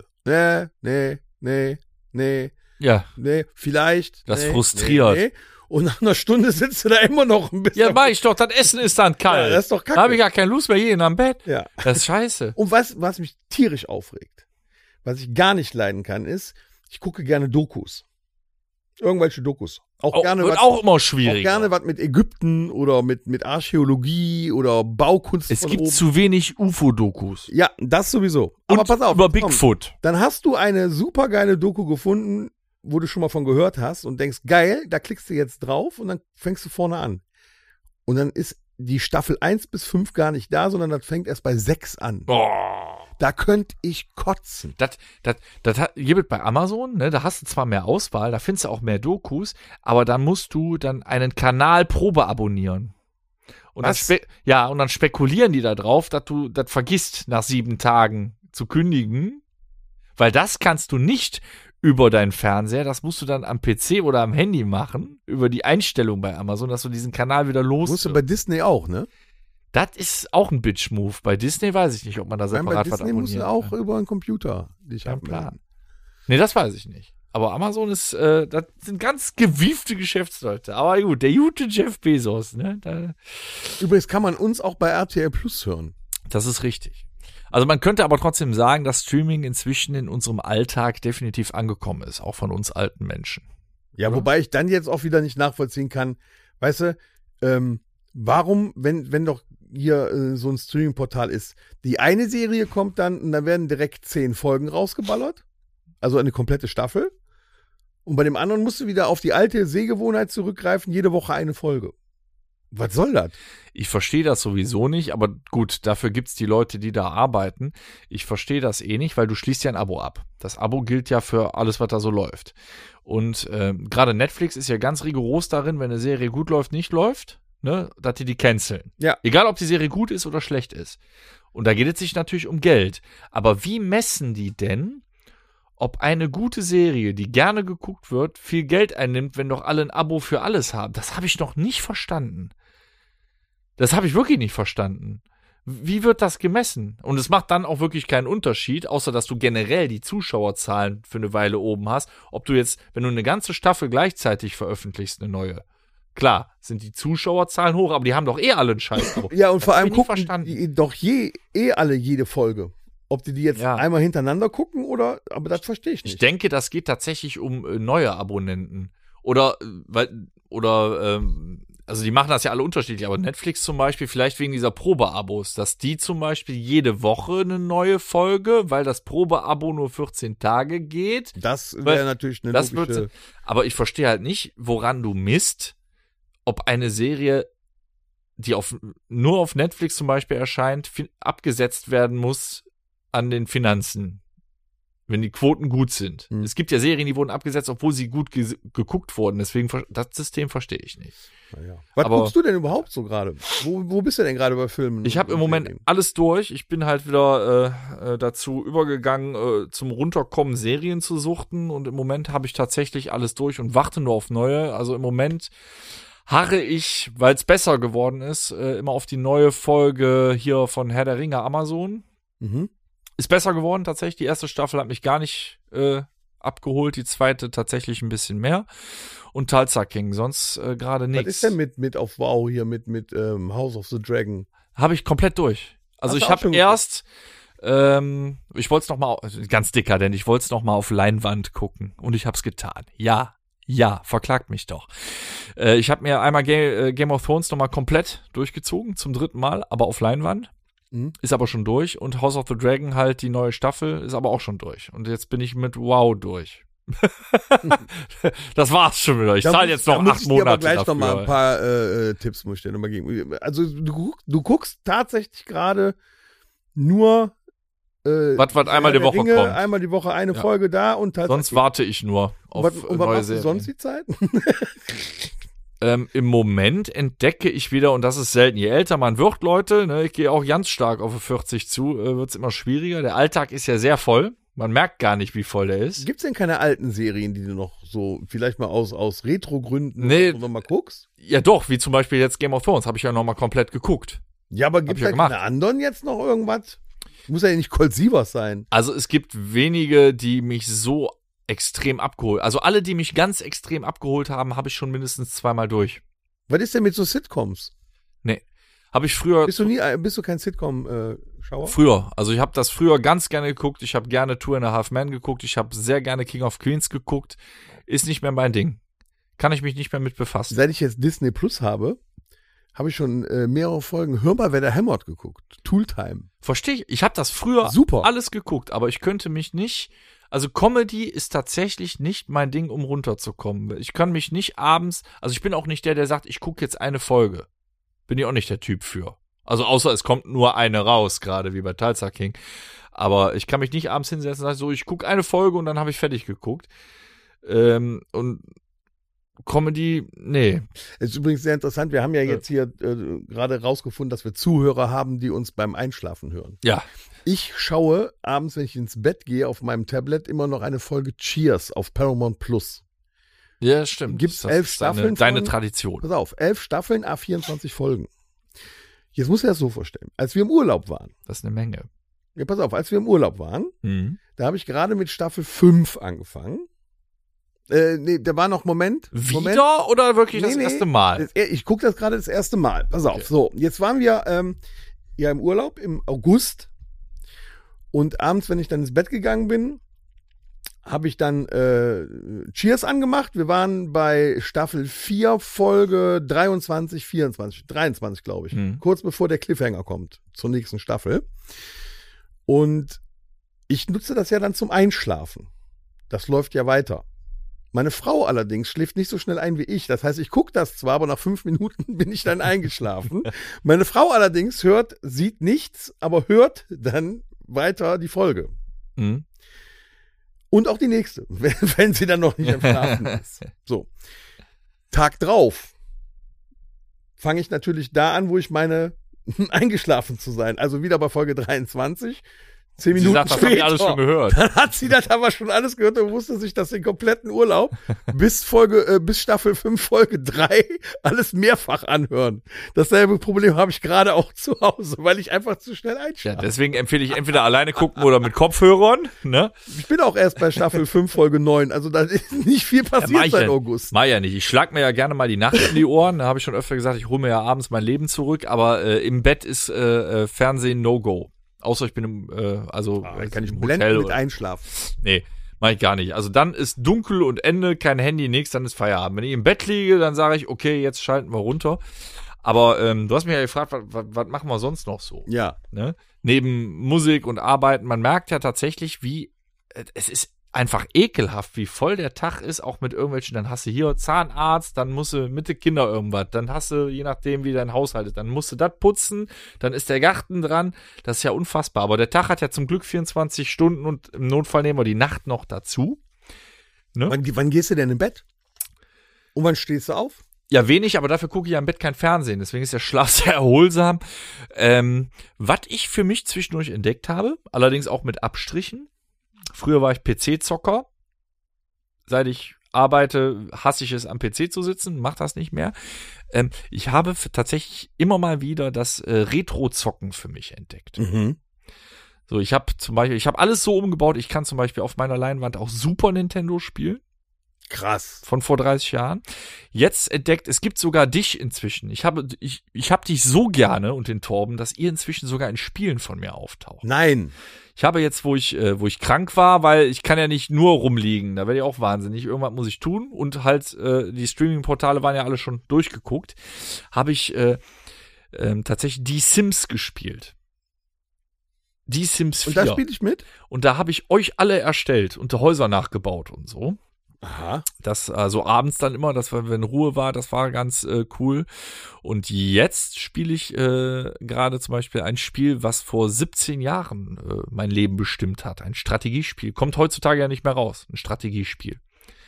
S5: Nee,
S3: Ja,
S5: vielleicht.
S3: Das frustriert.
S5: Und nach einer Stunde sitzt du da immer noch ein bisschen.
S3: ja, mach ich doch, das Essen ist dann kalt.
S5: Ja, das ist doch kacke.
S3: Da habe ich gar keine Lust mehr, jeden am Bett.
S5: Ja.
S3: Das ist scheiße.
S5: Und was mich tierisch aufregt, was ich gar nicht leiden kann, ist, ich gucke gerne Dokus. Irgendwelche Dokus. Auch gerne
S3: wird
S5: was,
S3: auch immer
S5: auch
S3: schwieriger.
S5: gerne was mit Ägypten oder mit Archäologie oder Baukunst
S3: Es
S5: von
S3: gibt
S5: oben.
S3: zu wenig UFO-Dokus.
S5: Ja, das sowieso. Aber
S3: Und
S5: pass auf.
S3: über
S5: jetzt kommt's.
S3: Bigfoot.
S5: Dann hast du eine super geile Doku gefunden, wo du schon mal von gehört hast und denkst, geil, da klickst du jetzt drauf und dann fängst du vorne an. Und dann ist die Staffel 1 bis 5 gar nicht da, sondern das fängt erst bei 6 an. Da könnte ich kotzen.
S3: Gibt bei Amazon, ne, da hast du zwar mehr Auswahl, da findest du auch mehr Dokus, aber dann musst du dann einen Kanal Probe abonnieren. Und
S5: Was?
S3: und dann spekulieren die da drauf, dass du das vergisst, nach 7 Tagen zu kündigen, weil das kannst du nicht über deinen Fernseher, das musst du dann am PC oder am Handy machen, über die Einstellung bei Amazon, dass du diesen Kanal wieder los.
S5: Musst du bei Disney auch, ne?
S3: Das ist auch ein Bitch-Move. Bei Disney weiß ich nicht, ob man da
S5: Bei
S3: separat was
S5: Disney musst
S3: abonnieren
S5: du auch
S3: kann.
S5: über einen Computer dich
S3: Kein
S5: abmelden.
S3: Plan. Nee, das weiß ich nicht. Aber Amazon ist, das sind ganz gewiefte Geschäftsleute. Aber gut, der gute Jeff Bezos, ne?
S5: Übrigens kann man uns auch bei RTL Plus hören.
S3: Das ist richtig. Also man könnte aber trotzdem sagen, dass Streaming inzwischen in unserem Alltag definitiv angekommen ist, auch von uns alten Menschen.
S5: Ja,
S3: Oder?
S5: wobei ich dann jetzt auch wieder nicht nachvollziehen kann, weißt du, warum, wenn doch hier so ein Streaming-Portal ist, die eine Serie kommt dann und da werden direkt 10 Folgen rausgeballert, also eine komplette Staffel, und bei dem anderen musst du wieder auf die alte Sehgewohnheit zurückgreifen, jede Woche eine Folge. Was soll das?
S3: Ich verstehe das sowieso nicht, aber gut, dafür gibt's die Leute, die da arbeiten. Ich verstehe das eh nicht, weil du schließt ja ein Abo ab. Das Abo gilt ja für alles, was da so läuft. Und gerade Netflix ist ja ganz rigoros darin, wenn eine Serie gut läuft, nicht läuft, ne, dass die canceln.
S5: Ja.
S3: Egal, ob die Serie gut ist oder schlecht ist. Und da geht es sich natürlich um Geld. Aber wie messen die denn, ob eine gute Serie, die gerne geguckt wird, viel Geld einnimmt, wenn doch alle ein Abo für alles haben? Das habe ich noch nicht verstanden. Das habe ich wirklich nicht verstanden. Wie wird das gemessen? Und es macht dann auch wirklich keinen Unterschied, außer dass du generell die Zuschauerzahlen für eine Weile oben hast. Ob du jetzt, wenn du eine ganze Staffel gleichzeitig veröffentlichst, eine neue. Klar, sind die Zuschauerzahlen hoch, aber die haben doch eh alle einen Scheiß.
S5: Ja, und vor allem
S3: hab ich nie
S5: gucken
S3: verstanden.
S5: die doch alle jede Folge. Ob die jetzt
S3: Ja.
S5: einmal hintereinander gucken oder, aber das verstehe ich nicht.
S3: Ich denke, das geht tatsächlich um neue Abonnenten. Also die machen das ja alle unterschiedlich, aber Netflix zum Beispiel, vielleicht wegen dieser Probeabos, dass die zum Beispiel jede Woche eine neue Folge, weil das Probeabo nur 14 Tage geht.
S5: Das
S3: Weil-
S5: wäre natürlich eine
S3: Das
S5: logische...
S3: wird, aber ich verstehe halt nicht, woran du misst, ob eine Serie, die nur auf Netflix zum Beispiel erscheint, abgesetzt werden muss an den Finanzen. wenn die Quoten gut sind. Es gibt ja Serien, die wurden abgesetzt, obwohl sie gut geguckt wurden. Deswegen, das System verstehe ich nicht.
S5: Naja. Was guckst du denn überhaupt so gerade? Wo bist du denn gerade bei Filmen?
S3: Ich habe im Moment alles durch. Ich bin halt wieder dazu übergegangen, zum Runterkommen Serien zu suchten. Und im Moment habe ich tatsächlich alles durch und warte nur auf neue. Also im Moment harre ich, weil es besser geworden ist, immer auf die neue Folge hier von Herr der Ringe Amazon.
S5: Mhm.
S3: Ist besser geworden tatsächlich. Die erste Staffel hat mich gar nicht abgeholt, die zweite tatsächlich ein bisschen mehr. Und Tulsa King, sonst gerade nichts.
S5: Was ist denn mit auf Wow hier, mit House of the Dragon?
S3: Habe ich komplett durch. Also ich habe erst, ich wollte es nochmal, ganz dekadent, ich wollte es nochmal auf Leinwand gucken. Und ich habe es getan. Ja, verklagt mich doch. Ich habe mir einmal Game of Thrones nochmal komplett durchgezogen, zum 3. Mal, aber auf Leinwand. Ist aber schon durch. Und House of the Dragon halt, die neue Staffel, ist aber auch schon durch. Und jetzt bin ich mit Wow durch. Das war's schon wieder. Ich zahle jetzt noch 8 Monate
S5: aber gleich
S3: dafür.
S5: noch mal ein paar Tipps muss ich dir nochmal geben. Also du guckst tatsächlich gerade nur
S3: was einmal die Woche kommt.
S5: Einmal die Woche eine Folge da und
S3: sonst warte ich nur auf
S5: und was
S3: neue
S5: machst du
S3: Serien.
S5: sonst die Zeit?
S3: Im Moment entdecke ich wieder, und das ist selten, je älter man wird, Leute, ne, ich gehe auch ganz stark auf 40 zu, wird's immer schwieriger. Der Alltag ist ja sehr voll. Man merkt gar nicht, wie voll der ist.
S5: Gibt's denn keine alten Serien, die du noch so, vielleicht mal aus Retro-Gründen noch mal guckst?
S3: Ja doch, wie zum Beispiel jetzt Game of Thrones, habe ich ja noch mal komplett geguckt.
S5: Ja, aber gibt's da keine anderen jetzt noch irgendwas? Muss ja nicht Colt Sievers sein.
S3: Also es gibt wenige, die mich so extrem abgeholt. Also alle, die mich ganz extrem abgeholt haben, habe ich schon mindestens 2-mal durch.
S5: Was ist denn mit so Sitcoms?
S3: Nee. Habe ich früher.
S5: Bist du kein Sitcom-Schauer?
S3: Früher. Also ich habe das früher ganz gerne geguckt. Ich habe gerne 2.5 Men geguckt. Ich habe sehr gerne King of Queens geguckt. Ist nicht mehr mein Ding. Kann ich mich nicht mehr mit befassen.
S5: Seit ich jetzt Disney Plus habe ich schon mehrere Folgen Hör mal, wer da hämmert geguckt. Tooltime.
S3: Verstehe ich. Ich habe das früher alles geguckt, aber ich könnte mich nicht. Also Comedy ist tatsächlich nicht mein Ding, um runterzukommen. Ich kann mich nicht abends, also ich bin auch nicht der sagt, ich gucke jetzt eine Folge. Bin ich auch nicht der Typ für. Also außer es kommt nur eine raus, gerade wie bei Tulsa King. Aber ich kann mich nicht abends hinsetzen und sagen, so, ich gucke eine Folge und dann habe ich fertig geguckt. Und Comedy, nee.
S5: Es ist übrigens sehr interessant, wir haben ja jetzt hier gerade rausgefunden, dass wir Zuhörer haben, die uns beim Einschlafen hören.
S3: Ja.
S5: Ich schaue abends, wenn ich ins Bett gehe, auf meinem Tablet immer noch eine Folge Cheers auf Paramount Plus.
S3: Ja, stimmt.
S5: Gibt's 11 Staffeln?
S3: Deine Tradition.
S5: Pass auf, 11 Staffeln, 24 Folgen. Jetzt musst du dir das so vorstellen. Als wir im Urlaub waren.
S3: Das ist eine Menge.
S5: Ja, pass auf, als wir im Urlaub waren, da habe ich gerade mit Staffel 5 angefangen. Nee, da war noch Moment.
S3: Wieder oder wirklich das erste Mal?
S5: Ich gucke das gerade das erste Mal. Pass auf, so, jetzt waren wir ja im Urlaub im August und abends, wenn ich dann ins Bett gegangen bin, habe ich dann Cheers angemacht. Wir waren bei Staffel 4, Folge 23, 23, glaube ich. Kurz bevor der Cliffhanger kommt zur nächsten Staffel. Und ich nutze das ja dann zum Einschlafen. Das läuft ja weiter. Meine Frau allerdings schläft nicht so schnell ein wie ich. Das heißt, ich gucke das zwar, aber nach 5 Minuten bin ich dann eingeschlafen. Meine Frau allerdings sieht nichts, aber hört dann weiter die Folge. Und auch die nächste, wenn sie dann noch nicht am Schlafen ist. So. Tag drauf fange ich natürlich da an, wo ich meine, eingeschlafen zu sein. Also wieder bei Folge 23. 10 Minuten
S3: sagt,
S5: später.
S3: Das habe ich alles schon gehört.
S5: Dann hat sie das aber schon alles gehört und wusste sich das den kompletten Urlaub bis Staffel 5, Folge 3 alles mehrfach anhören. Dasselbe Problem habe ich gerade auch zu Hause, weil ich einfach zu schnell einschlafe.
S3: Ja, deswegen empfehle ich entweder alleine gucken oder mit Kopfhörern. Ne?
S5: Ich bin auch erst bei Staffel 5, Folge 9. Also da ist nicht viel passiert seit August.
S3: Mach ja nicht. Ich schlag mir ja gerne mal die Nacht in die Ohren. Da habe ich schon öfter gesagt, ich hole mir ja abends mein Leben zurück. Aber im Bett ist Fernsehen No-Go. Außer ich bin
S5: dann kann ich
S3: im
S5: blenden
S3: Hotel
S5: mit einschlafen.
S3: Nee, mach ich gar nicht. Also dann ist dunkel und Ende, kein Handy, nix, dann ist Feierabend. Wenn ich im Bett liege, dann sage ich, okay, jetzt schalten wir runter. Aber du hast mich ja gefragt, was machen wir sonst noch so?
S5: Ja.
S3: Ne? Neben Musik und Arbeiten, man merkt ja tatsächlich, wie es ist einfach ekelhaft, wie voll der Tag ist, auch mit irgendwelchen, dann hast du hier Zahnarzt, dann musst du mit den Kindern irgendwas, dann hast du, je nachdem, wie dein Haushalt ist, dann musst du das putzen, dann ist der Garten dran, das ist ja unfassbar. Aber der Tag hat ja zum Glück 24 Stunden und im Notfall nehmen wir die Nacht noch dazu. Ne?
S5: Wann gehst du denn im Bett? Und wann stehst du auf?
S3: Ja, wenig, aber dafür gucke ich ja im Bett kein Fernsehen. Deswegen ist der Schlaf sehr erholsam. Was ich für mich zwischendurch entdeckt habe, allerdings auch mit Abstrichen. Früher war ich PC-Zocker. Seit ich arbeite, hasse ich es, am PC zu sitzen. Mach das nicht mehr. Ich habe tatsächlich immer mal wieder das Retro-Zocken für mich entdeckt.
S5: Mhm.
S3: So, ich habe alles so umgebaut. Ich kann zum Beispiel auf meiner Leinwand auch Super Nintendo spielen.
S5: Krass.
S3: Von vor 30 Jahren. Jetzt entdeckt, es gibt sogar dich inzwischen. Ich hab dich so gerne und den Torben, dass ihr inzwischen sogar in Spielen von mir auftaucht.
S5: Nein.
S3: Ich habe jetzt, wo ich krank war, weil ich kann ja nicht nur rumliegen, da werde ich auch wahnsinnig. Irgendwas muss ich tun und halt die Streaming-Portale waren ja alle schon durchgeguckt. Habe ich tatsächlich die Sims gespielt. Die Sims 4.
S5: Und da spiele ich mit?
S3: Und da habe ich euch alle erstellt und die Häuser nachgebaut und so.
S5: Aha.
S3: Das also abends dann immer, wenn Ruhe war, das war ganz cool. Und jetzt spiele ich gerade zum Beispiel ein Spiel, was vor 17 Jahren mein Leben bestimmt hat. Ein Strategiespiel. Kommt heutzutage ja nicht mehr raus. Ein Strategiespiel.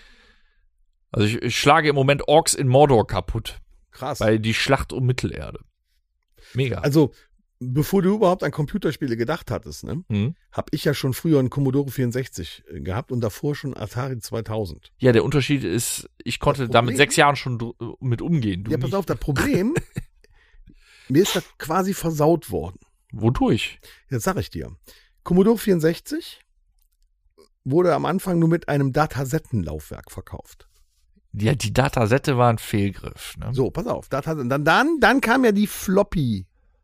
S3: Also ich schlage im Moment Orks in Mordor kaputt.
S5: Krass.
S3: Bei die Schlacht um Mittelerde. Mega.
S5: Also, bevor du überhaupt an Computerspiele gedacht hattest, ne, habe ich ja schon früher einen Commodore 64 gehabt und davor schon Atari 2000.
S3: Ja, der Unterschied ist, ich konnte da mit 6 Jahren schon mit umgehen. Du
S5: Ja, pass
S3: nicht.
S5: auf, das Problem, mir ist das quasi versaut worden.
S3: Wodurch?
S5: Jetzt sag ich dir. Commodore 64 wurde am Anfang nur mit einem Datasettenlaufwerk verkauft.
S3: Ja, die Datasette war ein Fehlgriff. Ne?
S5: So, pass auf. Dann kam ja die Floppy.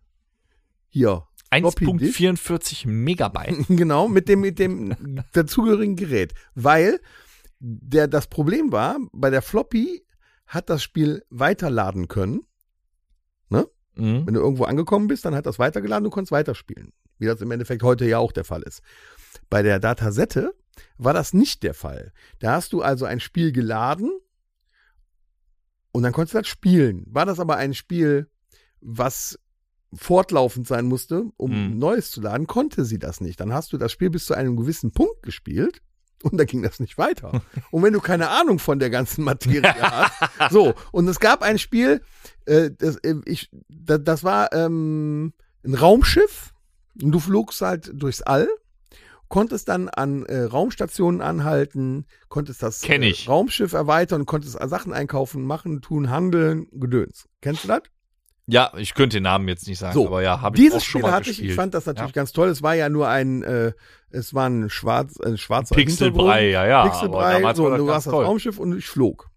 S5: Hier.
S3: 1.44 Megabyte.
S5: Genau, mit dem dazugehörigen Gerät. Weil das Problem war, bei der Floppy hat das Spiel weiterladen können. Ne?
S3: Mhm.
S5: Wenn du irgendwo angekommen bist, dann hat das weitergeladen, du konntest weiterspielen. Wie das im Endeffekt heute ja auch der Fall ist. Bei der Datasette war das nicht der Fall. Da hast du also ein Spiel geladen und dann konntest du das spielen. War das aber ein Spiel, was fortlaufend sein musste, um Neues zu laden, konnte sie das nicht. Dann hast du das Spiel bis zu einem gewissen Punkt gespielt und da ging das nicht weiter. Und wenn du keine Ahnung von der ganzen Materie hast, so, und es gab ein Spiel, das war ein Raumschiff und du flogst halt durchs All, konntest dann an Raumstationen anhalten, konntest das Raumschiff erweitern, konntest Sachen einkaufen, machen, tun, handeln, Gedöns. Kennst du das?
S3: Ja, ich könnte den Namen jetzt nicht sagen,
S5: So,
S3: aber ja, habe ich auch
S5: dieses
S3: schon
S5: Spiel
S3: mal
S5: hatte
S3: gespielt.
S5: ich fand das natürlich ganz toll. Es war ja nur ein schwarzer
S3: Pixelbrei, ja.
S5: Pixelbrei,
S3: aber damals
S5: so,
S3: war
S5: und
S3: das
S5: du
S3: ganz
S5: warst das
S3: toll.
S5: Raumschiff und ich flog.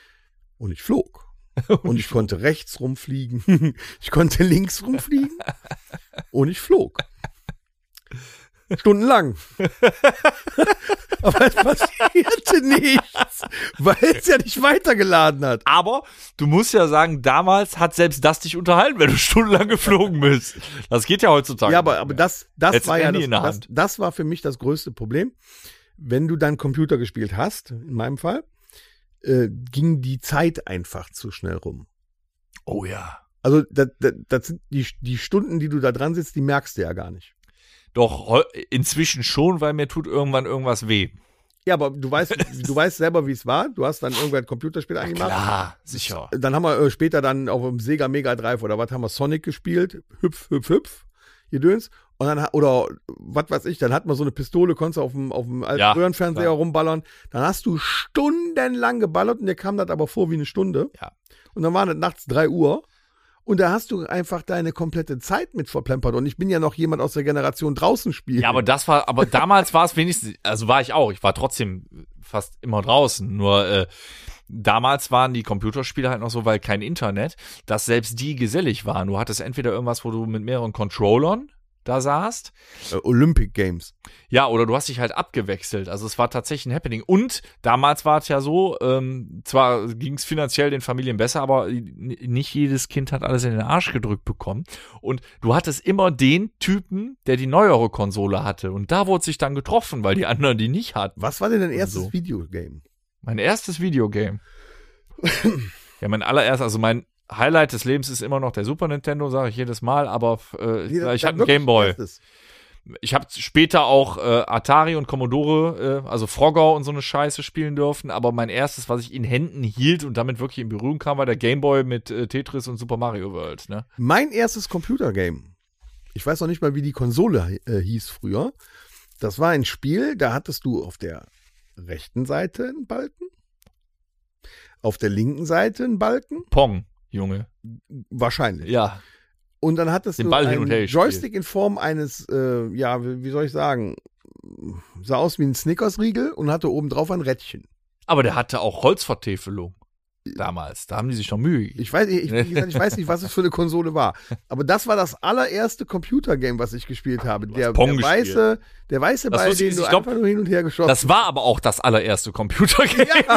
S5: Und ich konnte rechts rumfliegen. Ich konnte links rumfliegen. Und ich flog. Stundenlang. Aber es passierte nichts, weil es ja nicht weitergeladen hat.
S3: Aber du musst ja sagen, damals hat selbst das dich unterhalten, wenn du stundenlang geflogen bist. Das geht ja heutzutage.
S5: Ja, aber das war ja
S3: Handy in der Hand.
S5: das war für mich das größte Problem. Wenn du dann Computer gespielt hast, in meinem Fall, ging die Zeit einfach zu schnell rum.
S3: Oh ja.
S5: Also das sind die Stunden, die du da dran sitzt, die merkst du ja gar nicht.
S3: Doch, inzwischen schon, weil mir tut irgendwann irgendwas weh.
S5: Ja, aber du weißt selber, wie es war. Du hast dann irgendwann ein Computerspiel angemacht.
S3: Klar, sicher.
S5: Dann haben wir später dann auf dem Sega Mega Drive oder was haben wir Sonic gespielt. Hüpf, hüpf, hüpf. Gedöns. Und dann, oder was weiß ich, dann hat man so eine Pistole, konntest du auf dem alten Röhrenfernseher rumballern. Dann hast du stundenlang geballert und dir kam das aber vor wie eine Stunde.
S3: Ja.
S5: Und dann war das nachts 3 Uhr. Und da hast du einfach deine komplette Zeit mit verplempert. Und ich bin ja noch jemand aus der Generation draußen spielen.
S3: Ja, aber damals war es wenigstens, also war ich auch. Ich war trotzdem fast immer draußen. Nur damals waren die Computerspiele halt noch so, weil kein Internet, dass selbst die gesellig waren. Du hattest entweder irgendwas, wo du mit mehreren Controllern da saßt.
S5: Olympic Games.
S3: Ja, oder du hast dich halt abgewechselt. Also es war tatsächlich ein Happening. Und damals war es ja so, zwar ging es finanziell den Familien besser, aber nicht jedes Kind hat alles in den Arsch gedrückt bekommen. Und du hattest immer den Typen, der die neuere Konsole hatte. Und da wurde sich dann getroffen, weil die anderen die nicht hatten.
S5: Was war denn dein erstes
S3: so.
S5: Videogame?
S3: Mein erstes Videogame. Ja, mein mein Highlight des Lebens ist immer noch der Super Nintendo, sage ich jedes Mal, aber ich hatte einen Gameboy. Ich habe später auch Atari und Commodore, also Frogger und so eine Scheiße spielen dürfen, aber mein erstes, was ich in Händen hielt und damit wirklich in Berührung kam, war der Gameboy mit Tetris und Super Mario World. Ne?
S5: Mein erstes Computergame, ich weiß noch nicht mal, wie die Konsole hieß früher, das war ein Spiel, da hattest du auf der rechten Seite einen Balken, auf der linken Seite einen Balken.
S3: Pong, Junge.
S5: Wahrscheinlich.
S3: Ja.
S5: Und dann hattest
S3: Den
S5: du
S3: Ball hin und her
S5: einen
S3: gespielt.
S5: Joystick in Form eines, wie soll ich sagen, sah aus wie ein Snickers-Riegel und hatte oben drauf ein Rädchen.
S3: Aber der hatte auch Holzvertäfelung damals. Da haben die sich noch Mühe gegeben.
S5: Ich weiß nicht, was es für eine Konsole war. Aber das war das allererste Computergame, was ich gespielt habe. Der weiße
S3: Das
S5: Ball,
S3: wusste ich
S5: den
S3: nicht.
S5: du
S3: Ich glaub,
S5: einfach nur hin und her geschossen
S3: Das war aber auch das allererste Computergame.
S5: Ja.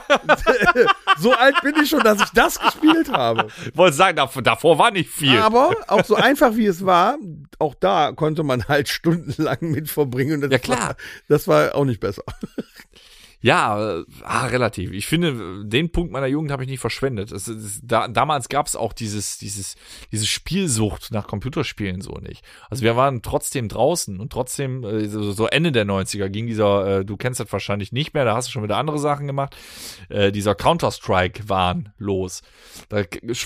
S5: So alt bin ich schon, dass ich das gespielt habe.
S3: Ich wollte sagen, davor war nicht viel.
S5: Aber auch so einfach wie es war, auch da konnte man halt stundenlang mit verbringen. Und
S3: Ja, klar.
S5: Das war auch nicht besser.
S3: Ja, relativ. Ich finde, den Punkt meiner Jugend habe ich nicht verschwendet. Damals gab es auch diese Spielsucht nach Computerspielen so nicht. Also wir waren trotzdem draußen und trotzdem, so Ende der 90er ging dieser, du kennst das wahrscheinlich nicht mehr, da hast du schon wieder andere Sachen gemacht, dieser Counter-Strike-Wahn los. Da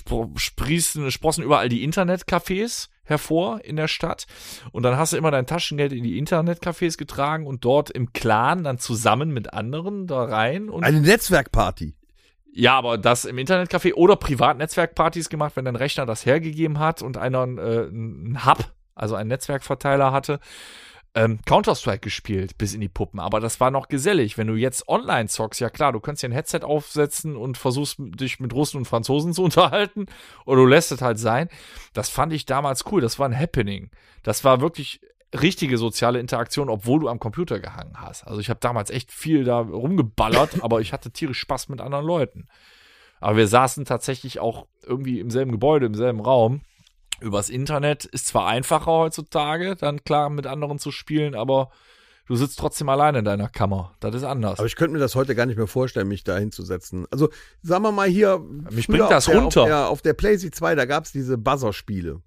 S3: sprossen überall die Internetcafés hervor in der Stadt und dann hast du immer dein Taschengeld in die Internetcafés getragen und dort im Clan dann zusammen mit anderen da rein. Und
S5: Eine Netzwerkparty.
S3: ja, aber das im Internetcafé oder Privatnetzwerkpartys gemacht, wenn dein Rechner das hergegeben hat und einer einen Hub, also einen Netzwerkverteiler hatte, Counter-Strike gespielt bis in die Puppen, aber das war noch gesellig. Wenn du jetzt online zockst, ja klar, du kannst dir ein Headset aufsetzen und versuchst dich mit Russen und Franzosen zu unterhalten oder du lässt es halt sein. Das fand ich damals cool, das war ein Happening. Das war wirklich richtige soziale Interaktion, obwohl du am Computer gehangen hast. Also ich habe damals echt viel da rumgeballert, aber ich hatte tierisch Spaß mit anderen Leuten. Aber wir saßen tatsächlich auch irgendwie im selben Gebäude, im selben Raum. Übers Internet ist zwar einfacher heutzutage, dann klar mit anderen zu spielen, aber du sitzt trotzdem alleine in deiner Kammer. Das ist anders.
S5: Aber ich könnte mir das heute gar nicht mehr vorstellen, mich da hinzusetzen. Also, sagen wir mal hier,
S3: Mich bringt das runter.
S5: Auf der PlayStation 2, da gab es diese Buzzer-Spiele.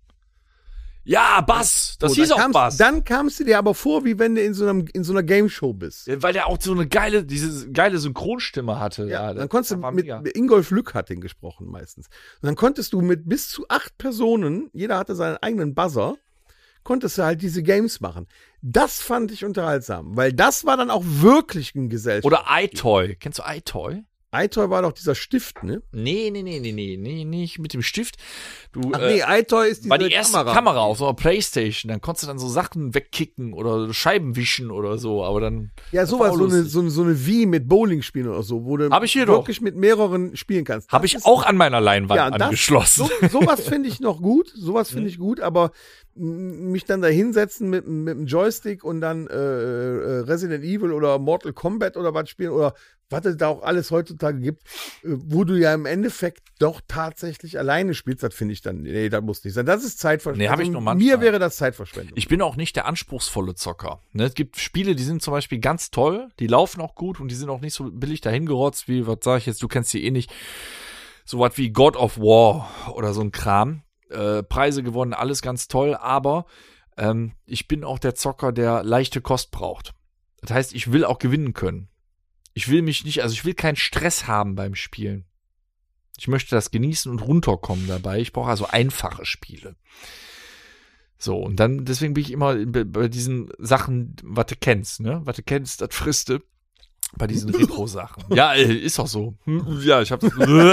S3: Ja, Bass! Das hieß auch Bass.
S5: Dann kamst du dir aber vor, wie wenn du in so einer Game-Show bist.
S3: Ja, weil der auch so diese geile Synchronstimme hatte.
S5: Ja, dann konntest du mit Ingolf Lück hat den gesprochen meistens. Und dann konntest du mit bis zu 8 Personen, jeder hatte seinen eigenen Buzzer, konntest du halt diese Games machen. Das fand ich unterhaltsam, weil das war dann auch wirklich ein Gesellschaft.
S3: Oder iToy. Kennst du iToy?
S5: iToy war doch dieser Stift, ne?
S3: Nee, nicht mit dem Stift.
S5: iToy ist diese
S3: war die erste Kamera auf so einer Playstation. Dann konntest du dann so Sachen wegkicken oder Scheiben wischen oder so, aber dann...
S5: Ja, sowas, so eine Wii mit Bowling spielen oder so, wo du wirklich mit mehreren spielen kannst.
S3: Habe ich auch an meiner Leinwand angeschlossen.
S5: Sowas finde ich noch gut, aber mich dann da hinsetzen mit einem Joystick und dann Resident Evil oder Mortal Kombat oder was spielen oder was es da auch alles heutzutage gibt, wo du ja im Endeffekt doch tatsächlich alleine spielst, das finde ich dann, nee, das muss nicht sein. Das ist Zeitverschwendung.
S3: Nee, habe ich noch manchmal.
S5: Mir wäre das Zeitverschwendung.
S3: Ich bin auch nicht der anspruchsvolle Zocker. Ne, es gibt Spiele, die sind zum Beispiel ganz toll, die laufen auch gut und die sind auch nicht so billig dahingerotzt wie, was sag ich jetzt, du kennst die eh nicht, so was wie God of War oder so ein Kram. Preise gewonnen, alles ganz toll, aber ich bin auch der Zocker, der leichte Kost braucht. Das heißt, ich will auch gewinnen können. Ich will keinen Stress haben beim Spielen. Ich möchte das genießen und runterkommen dabei. Ich brauche also einfache Spiele. So, und dann, deswegen bin ich immer bei diesen Sachen, was du kennst, ne? Was du kennst, das frisst du. Bei diesen Retro-Sachen. Ja, ist doch so. Ja, ich hab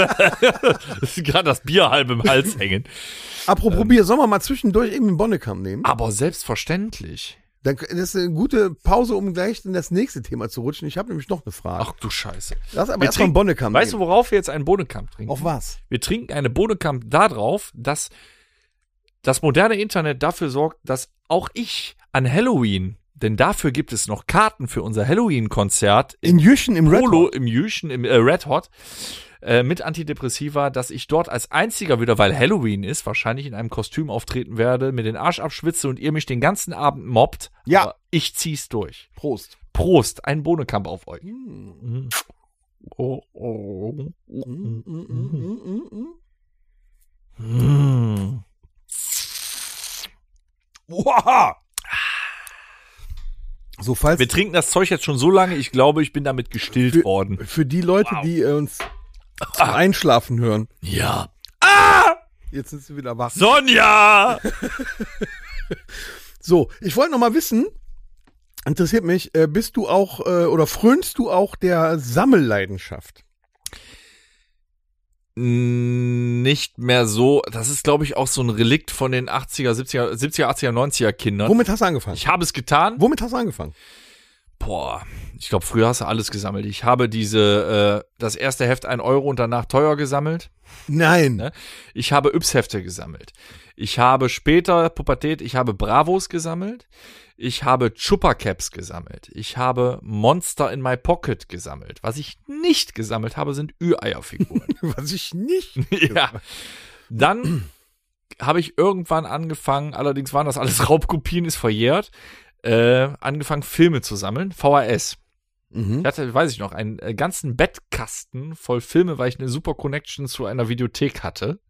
S3: gerade das Bier halb im Hals hängen.
S5: Apropos Bier, sollen wir mal zwischendurch eben einen Bonnekamp nehmen?
S3: Aber selbstverständlich.
S5: Das ist eine gute Pause, um gleich in das nächste Thema zu rutschen. Ich habe nämlich noch eine Frage.
S3: Ach du Scheiße.
S5: Lass aber erstmal einen Bonnekamp
S3: nehmen. Weißt du, worauf wir jetzt einen Bohnekamp trinken?
S5: Auf was?
S3: Wir trinken eine Bohnekamp darauf, dass das moderne Internet dafür sorgt, dass auch ich an Halloween, denn dafür gibt es noch Karten für unser Halloween-Konzert
S5: In Jüchen im Red
S3: Polo
S5: Hot.
S3: im Jüchen, im Red Hot, mit Antidepressiva, dass ich dort als einziger wieder, weil Halloween ist, wahrscheinlich in einem Kostüm auftreten werde, mir den Arsch abschwitze und ihr mich den ganzen Abend mobbt.
S5: Ja.
S3: Aber ich zieh's durch.
S5: Prost.
S3: Prost, ein Bohnenkamp auf euch.
S5: Wow. So, falls
S3: Wir trinken das Zeug jetzt schon so lange, ich glaube, ich bin damit gestillt worden.
S5: für die Leute, die uns zum Einschlafen hören,
S3: Ja.
S5: jetzt sind sie wieder wach.
S3: Sonja!
S5: So, ich wollte noch mal wissen, interessiert mich, bist du auch oder frönst du auch der Sammelleidenschaft?
S3: Nicht mehr so. Das ist, glaube ich, auch so ein Relikt von den 80er, 80er, 90er Kindern.
S5: Womit hast du angefangen?
S3: Ich habe es getan.
S5: Womit hast du angefangen?
S3: Boah, ich glaube, früher hast du alles gesammelt. Ich habe das erste Heft 1 Euro und danach teuer gesammelt.
S5: Nein.
S3: Ne? Ich habe Yps-Hefte gesammelt. Ich habe später, Pubertät, ich habe Bravos gesammelt. Ich habe Chupa-Caps gesammelt. Ich habe Monster in my Pocket gesammelt. Was ich nicht gesammelt habe, sind Ü-Eier-Figuren.
S5: Was ich nicht.
S3: Ja. Dann habe ich irgendwann angefangen, allerdings waren das alles Raubkopien, ist verjährt, angefangen Filme zu sammeln, VHS.
S5: Mhm.
S3: Ich hatte, weiß ich noch, einen ganzen Bettkasten voll Filme, weil ich eine super Connection zu einer Videothek hatte.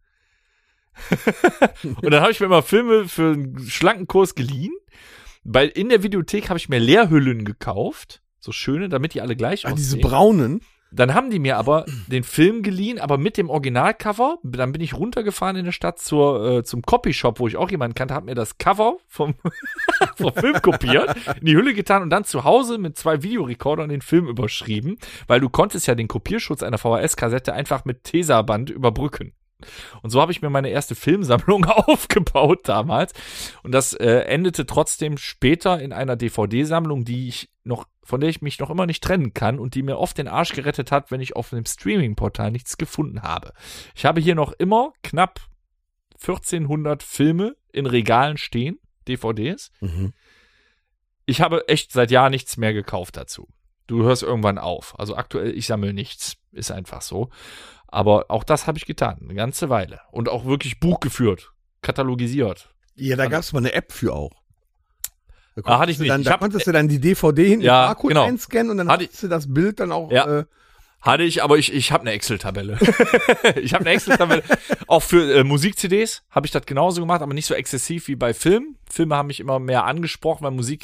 S3: Und dann habe ich mir immer Filme für einen schlanken Kurs geliehen, weil in der Videothek habe ich mir Leerhüllen gekauft, so schöne, damit die alle gleich aussehen.
S5: Diese braunen.
S3: Dann haben die mir aber den Film geliehen, aber mit dem Originalcover. Dann bin ich runtergefahren in der Stadt zum Copyshop, wo ich auch jemanden kannte, habe mir das Cover vom Film kopiert, in die Hülle getan und dann zu Hause mit 2 Videorekordern den Film überschrieben, weil du konntest ja den Kopierschutz einer VHS-Kassette einfach mit Tesaband überbrücken. Und so habe ich mir meine erste Filmsammlung aufgebaut damals. Und das endete trotzdem später in einer DVD-Sammlung, von der ich mich noch immer nicht trennen kann und die mir oft den Arsch gerettet hat, wenn ich auf einem Streaming-Portal nichts gefunden habe. Ich habe hier noch immer knapp 1400 Filme in Regalen stehen, DVDs.
S5: Mhm.
S3: Ich habe echt seit Jahren nichts mehr gekauft dazu. Du hörst irgendwann auf. Also aktuell, ich sammle nichts. Ist einfach so. Aber auch das habe ich getan, eine ganze Weile. Und auch wirklich Buch geführt, katalogisiert.
S5: Ja, da gab es mal eine App für auch.
S3: Hatte ich nicht.
S5: Da konntest du dann die DVD hinten
S3: Ja,
S5: im Barcode
S3: genau.
S5: einscannen und dann hattest du das Bild dann auch.
S3: Ja. Hatte ich, aber ich habe eine Excel-Tabelle. Ich habe eine Excel-Tabelle. Auch für Musik-CDs habe ich das genauso gemacht, aber nicht so exzessiv wie bei Filmen. Filme haben mich immer mehr angesprochen, weil Musik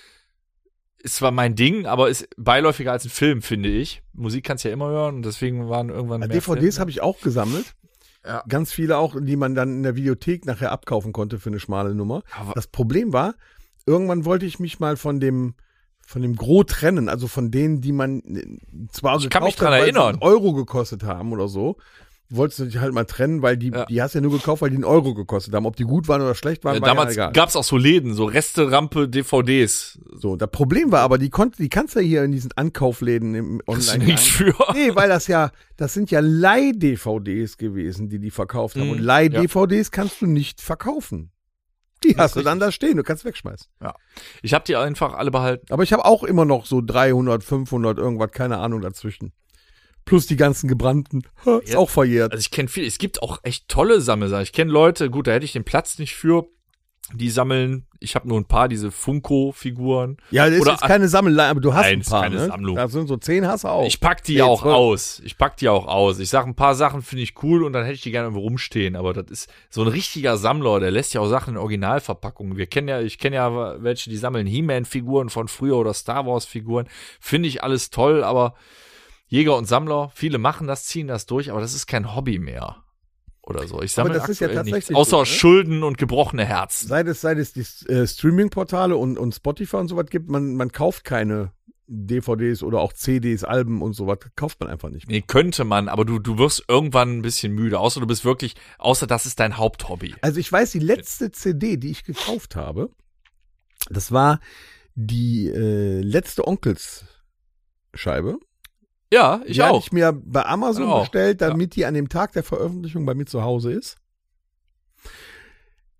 S3: ist zwar mein Ding, aber ist beiläufiger als ein Film, finde ich. Musik kannst du ja immer hören und deswegen waren irgendwann mehr
S5: DVDs habe ich auch gesammelt.
S3: Ja.
S5: Ganz viele auch, die man dann in der Videothek nachher abkaufen konnte für eine schmale Nummer.
S3: Aber
S5: Das Problem war, irgendwann wollte ich mich mal von dem Gros trennen, also von denen, die man zwar
S3: Ich kann mich
S5: gekauft
S3: dran
S5: hat, weil
S3: erinnern.
S5: sie einen Euro gekostet haben oder so. Wolltest du dich halt mal trennen, weil die hast du ja nur gekauft, weil die einen Euro gekostet haben. Ob die gut waren oder schlecht waren, war
S3: damals
S5: ja egal.
S3: gab's auch so Läden, so Resterampe DVDs.
S5: So, das Problem war aber, die kannst du ja hier in diesen Ankaufläden im
S3: Kriegst du
S5: Online.
S3: nichts für.
S5: Nee, weil das sind ja Leih-DVDs gewesen, die verkauft haben. Und Leih-DVDs kannst du nicht verkaufen. Die hast du dann da stehen, du kannst wegschmeißen.
S3: Ja. Ich habe die einfach alle behalten.
S5: Aber ich habe auch immer noch so 300, 500, irgendwas, keine Ahnung dazwischen. Plus die ganzen gebrannten. Ist auch verjährt.
S3: Also ich kenne viele, es gibt auch echt tolle Sammelsachen. Ich kenne Leute, gut, da hätte ich den Platz nicht für. Die sammeln, ich habe nur ein paar, diese Funko-Figuren.
S5: Ja, das ist
S3: Oder
S5: jetzt keine Sammelei, aber du hast
S3: Nein,
S5: ein
S3: ist
S5: paar,
S3: keine
S5: ne?
S3: Sammlung.
S5: Da sind so 10 hast du auch.
S3: Ich pack die
S5: Nee,
S3: auch
S5: 12.
S3: aus. Ich sag, ein paar Sachen finde ich cool und dann hätte ich die gerne irgendwo rumstehen. Aber das ist so ein richtiger Sammler, der lässt ja auch Sachen in Originalverpackungen. Ich kenne ja welche, die sammeln He-Man-Figuren von früher oder Star Wars-Figuren. Finde ich alles toll, aber Jäger und Sammler, viele machen das, ziehen das durch, aber das ist kein Hobby mehr. Oder so. Ich sammle
S5: das ist ja
S3: aktuell nichts,
S5: tatsächlich
S3: außer
S5: so, ne?
S3: Schulden und gebrochene Herzen.
S5: Seit es die Streaming-Portale und Spotify und sowas gibt, man kauft keine DVDs oder auch CDs, Alben und sowas, kauft man einfach nicht mehr.
S3: Nee, könnte man, aber du wirst irgendwann ein bisschen müde, außer das ist dein Haupthobby.
S5: Also ich weiß, die letzte CD, die ich gekauft habe, das war die letzte Onkels-Scheibe.
S3: Ja, ich
S5: Die hatte
S3: auch.
S5: ich mir bei Amazon
S3: Auch.
S5: bestellt, damit die an dem Tag der Veröffentlichung bei mir zu Hause ist.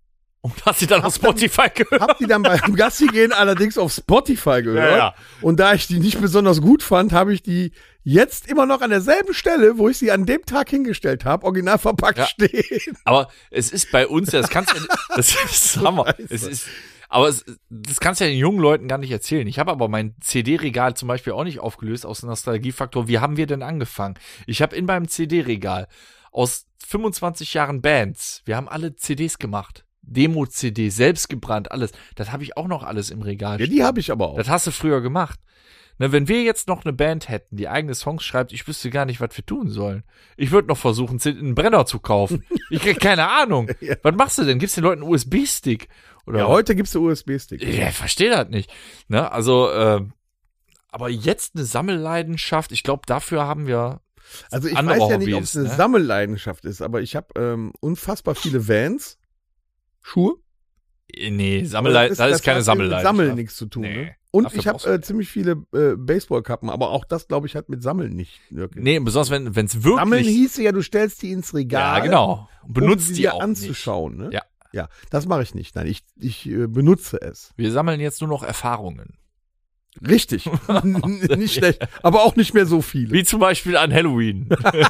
S3: Und hast sie dann auf Spotify gehört?
S5: Hab die dann beim Gassi gehen allerdings auf Spotify gehört.
S3: Ja, ja.
S5: Und da ich die nicht besonders gut fand, habe ich die jetzt immer noch an derselben Stelle, wo ich sie an dem Tag hingestellt habe, original verpackt stehen.
S3: Aber es ist bei uns ja, das kannst du ja, das ist Hammer. Das kannst du ja den jungen Leuten gar nicht erzählen. Ich habe aber mein CD-Regal zum Beispiel auch nicht aufgelöst aus Nostalgiefaktor. Wie haben wir denn angefangen? Ich habe in meinem CD-Regal aus 25 Jahren Bands, wir haben alle CDs gemacht. Demo-CD, selbst gebrannt, alles. Das habe ich auch noch alles im Regal.
S5: Ja, die habe ich aber auch.
S3: Das hast du früher gemacht. Na, wenn wir jetzt noch eine Band hätten, die eigene Songs schreibt, ich wüsste gar nicht, was wir tun sollen. Ich würde noch versuchen, einen Brenner zu kaufen. Ich krieg keine Ahnung.
S5: Ja.
S3: Was machst du denn? Gibst den Leuten einen USB-Stick? Oder
S5: Ja, heute gibt's einen USB-Stick.
S3: ja, ich verstehe das nicht. Ne? Also, aber jetzt eine Sammelleidenschaft, ich glaube, dafür haben wir
S5: Also ich
S3: andere
S5: weiß ja nicht, ob
S3: Hobbys,
S5: es eine
S3: ne?
S5: Sammelleidenschaft ist, aber ich habe unfassbar viele Vans, Schuhe.
S3: Nee, das ist keine
S5: hat mit Sammeln
S3: Sammelleidenschaft.
S5: nichts zu tun.
S3: Nee.
S5: Ne? Und
S3: Dafür
S5: ich
S3: brauchst
S5: habe
S3: du-
S5: ziemlich viele Baseballkappen, aber auch das, glaube ich, hat mit Sammeln nicht wirklich.
S3: Nee, besonders wenn es wirklich...
S5: Sammeln hieße ja, du stellst die ins Regal.
S3: ja, genau. Und benutzt
S5: um sie
S3: die
S5: dir
S3: auch
S5: anzuschauen. Ne?
S3: Ja.
S5: Ja, das mache ich nicht. Nein, ich benutze es.
S3: nicht. Wir sammeln jetzt nur noch Erfahrungen.
S5: Richtig. Nicht schlecht, aber auch nicht mehr so viele.
S3: Wie zum Beispiel an Halloween.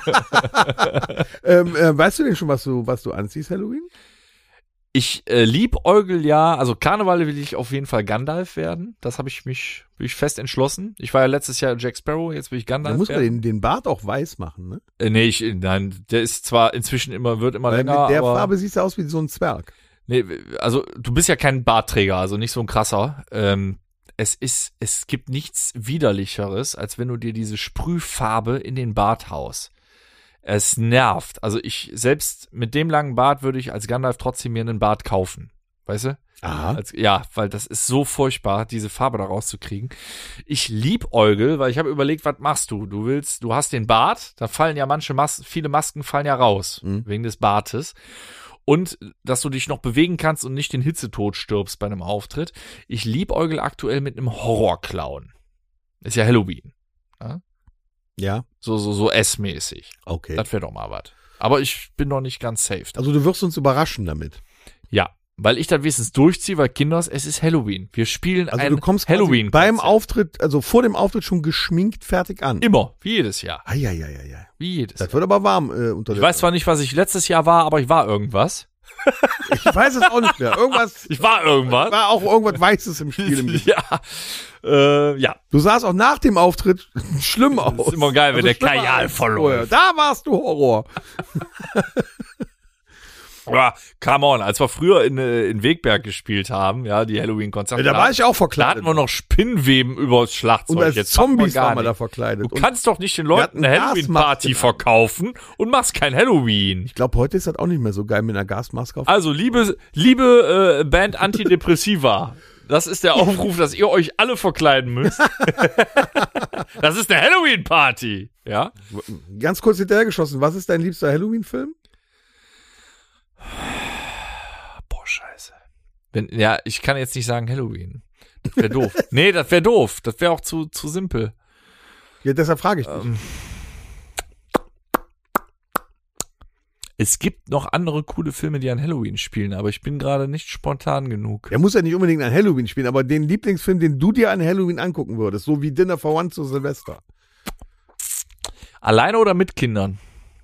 S5: Weißt du denn schon, was du anziehst, Halloween?
S3: Ich liebäugel ja, also Karneval will ich auf jeden Fall Gandalf werden. Das bin ich fest entschlossen. Ich war ja letztes Jahr Jack Sparrow, jetzt will ich
S5: Da
S3: Gandalf
S5: muss man
S3: werden.
S5: den Bart auch weiß machen, ne?
S3: Nein, der ist zwar inzwischen wird immer
S5: Weil
S3: länger,
S5: mit der
S3: aber
S5: Farbe siehst du aus wie so ein Zwerg.
S3: nee, also du bist ja kein Bartträger, also nicht so ein krasser. Es gibt nichts widerlicheres, als wenn du dir diese Sprühfarbe in den Bart haust. Es nervt. Also selbst mit dem langen Bart würde ich als Gandalf trotzdem mir einen Bart kaufen. Weißt du?
S5: Aha.
S3: Weil das ist so furchtbar, diese Farbe da rauszukriegen. Ich liebäugel, weil ich habe überlegt, was machst du? Du hast den Bart, da fallen ja viele Masken fallen ja raus, wegen des Bartes. Und, dass du dich noch bewegen kannst und nicht den Hitzetod stirbst bei einem Auftritt. Ich liebäugel aktuell mit einem Horrorclown. Ist ja Halloween. Ja?
S5: Ja,
S3: So S-mäßig.
S5: okay.
S3: Das wäre doch mal was. Aber ich bin noch nicht ganz safe.
S5: Also du wirst uns überraschen damit.
S3: Ja, weil ich dann wenigstens durchziehe, weil Kinders, es ist Halloween. Wir spielen
S5: Also
S3: ein
S5: du kommst quasi
S3: Halloween
S5: beim Auftritt, also vor dem Auftritt schon geschminkt fertig an.
S3: Immer, wie jedes Jahr.
S5: Eieieiei.
S3: Wie jedes Jahr.
S5: Das wird aber warm unter
S3: Ich weiß zwar nicht, was ich letztes Jahr war, aber ich war irgendwas.
S5: Ich weiß es auch nicht mehr. Irgendwas
S3: Ich war irgendwas.
S5: war auch irgendwas Weißes im Spiel. Im Gesicht.
S3: Ja.
S5: Du sahst auch nach dem Auftritt schlimm aus.
S3: Das ist immer geil, wenn der
S5: schlimmer
S3: Kajal
S5: als
S3: verläuft.
S5: vorher. Da warst du Horror.
S3: Ja, come on, als wir früher in Wegberg gespielt haben, ja, die Halloween-Konzerte.
S5: Ja, da war ich auch
S3: Da
S5: verkleidet.
S3: hatten wir noch Spinnweben übers Schlagzeug.
S5: Und als
S3: Jetzt machen
S5: Zombies
S3: gar
S5: waren wir da
S3: nicht.
S5: verkleidet.
S3: Du
S5: Und
S3: kannst doch nicht den Leuten
S5: hatten
S3: eine Halloween-Party
S5: Gasmasken an.
S3: verkaufen und machst kein Halloween.
S5: ich glaube, heute ist das auch nicht mehr so geil mit einer Gasmaske auf.
S3: Also, liebe Band Antidepressiva, das ist der Aufruf, dass ihr euch alle verkleiden müsst. Das ist eine Halloween-Party. Ja?
S5: Ganz kurz hinterhergeschossen. Was ist dein liebster Halloween-Film?
S3: Boah, scheiße. Ich kann jetzt nicht sagen Halloween. Das wäre doof. Nee, das wäre doof. Das wäre auch zu simpel.
S5: Ja, deshalb frage ich dich.
S3: Es gibt noch andere coole Filme, die an Halloween spielen, aber ich bin gerade nicht spontan genug.
S5: Er muss ja nicht unbedingt an Halloween spielen, aber den Lieblingsfilm, den du dir an Halloween angucken würdest, so wie Dinner for One zu Silvester.
S3: Alleine oder mit Kindern?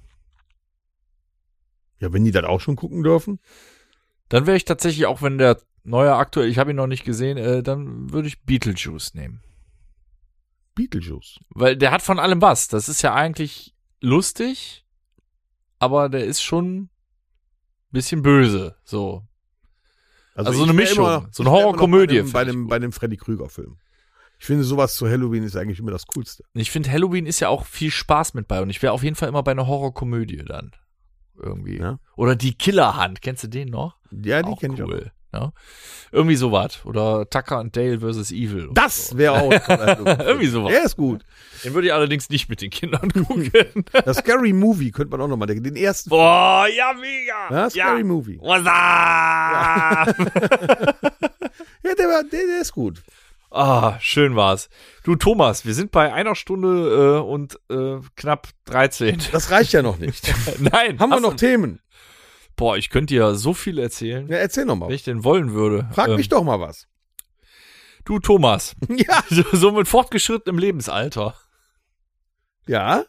S5: Ja, wenn die das auch schon gucken dürfen.
S3: Dann wäre ich tatsächlich, auch wenn der neue aktuell, ich habe ihn noch nicht gesehen, dann würde ich Beetlejuice nehmen.
S5: Beetlejuice.
S3: Weil der hat von allem was. Das ist ja eigentlich lustig, aber der ist schon ein bisschen böse. So. Also so eine
S5: ich wär
S3: Mischung.
S5: immer-
S3: So eine
S5: ich wär immer noch
S3: Horrorkomödie
S5: Bei
S3: finde ich
S5: dem, bei dem Freddy Krüger-Film. Ich finde, sowas zu Halloween ist eigentlich immer das Coolste.
S3: Ich finde, Halloween ist ja auch viel Spaß mit bei und ich wäre auf jeden Fall immer bei einer Horrorkomödie dann. Irgendwie.
S5: Ja.
S3: Oder die Killerhand. Kennst du den noch?
S5: Ja, die kenne ich auch.
S3: cool. Ja? Irgendwie sowas. Oder Tucker and Dale vs. Evil. oder
S5: Das
S3: so.
S5: wäre auch ein toller Halloween-Film.
S3: Irgendwie sowas.
S5: Der ist gut.
S3: Den würde ich allerdings nicht mit den Kindern gucken.
S5: Das Scary Movie könnte man auch nochmal denken. Den ersten.
S3: Boah, ja, mega.
S5: Ja, Scary Movie.
S3: What's up?
S5: Ja, der ist gut.
S3: Ah, schön war's. Du, Thomas, wir sind bei 1 Stunde und knapp 13.
S5: Das reicht ja noch nicht.
S3: Nein.
S5: Haben wir
S3: hast
S5: noch
S3: du-
S5: Themen?
S3: Boah, ich könnte dir so viel erzählen,
S5: Ja, erzähl noch mal.
S3: wenn ich denn wollen würde.
S5: Frag mich doch mal was.
S3: Du, Thomas,
S5: Ja.
S3: so mit fortgeschrittenem Lebensalter.
S5: Ja?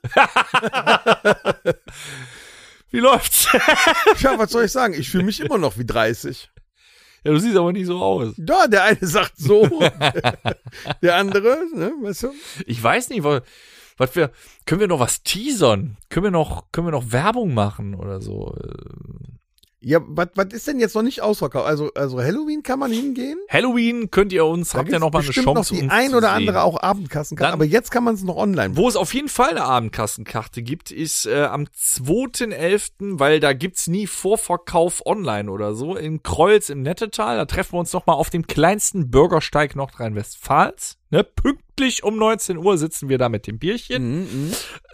S3: Wie läuft's?
S5: Ja, was soll ich sagen? Ich fühle mich immer noch wie 30.
S3: Ja, du siehst aber nicht so aus.
S5: Ja, der eine sagt so, der andere, ne, weißt du?
S3: Ich weiß nicht, können wir noch was teasern? Können wir noch Werbung machen oder so?
S5: Ja, was ist denn jetzt noch nicht ausverkauft? Also Halloween kann man hingehen?
S3: Halloween könnt ihr uns,
S5: Da
S3: habt ihr
S5: gibt's
S3: noch mal eine
S5: bestimmt
S3: Chance,
S5: noch die
S3: uns
S5: ein
S3: zu
S5: oder
S3: sehen.
S5: andere auch Abendkassenkarte,
S3: Dann-
S5: aber jetzt kann man es noch online.
S3: Wo es auf jeden Fall eine Abendkassenkarte gibt, ist am 2.11., weil da gibt's nie Vorverkauf online oder so, in Kreuz im Nettetal. Da treffen wir uns nochmal auf dem kleinsten Bürgersteig Nordrhein-Westfalens. Ne? Pünktlich um 19 Uhr sitzen wir da mit dem Bierchen.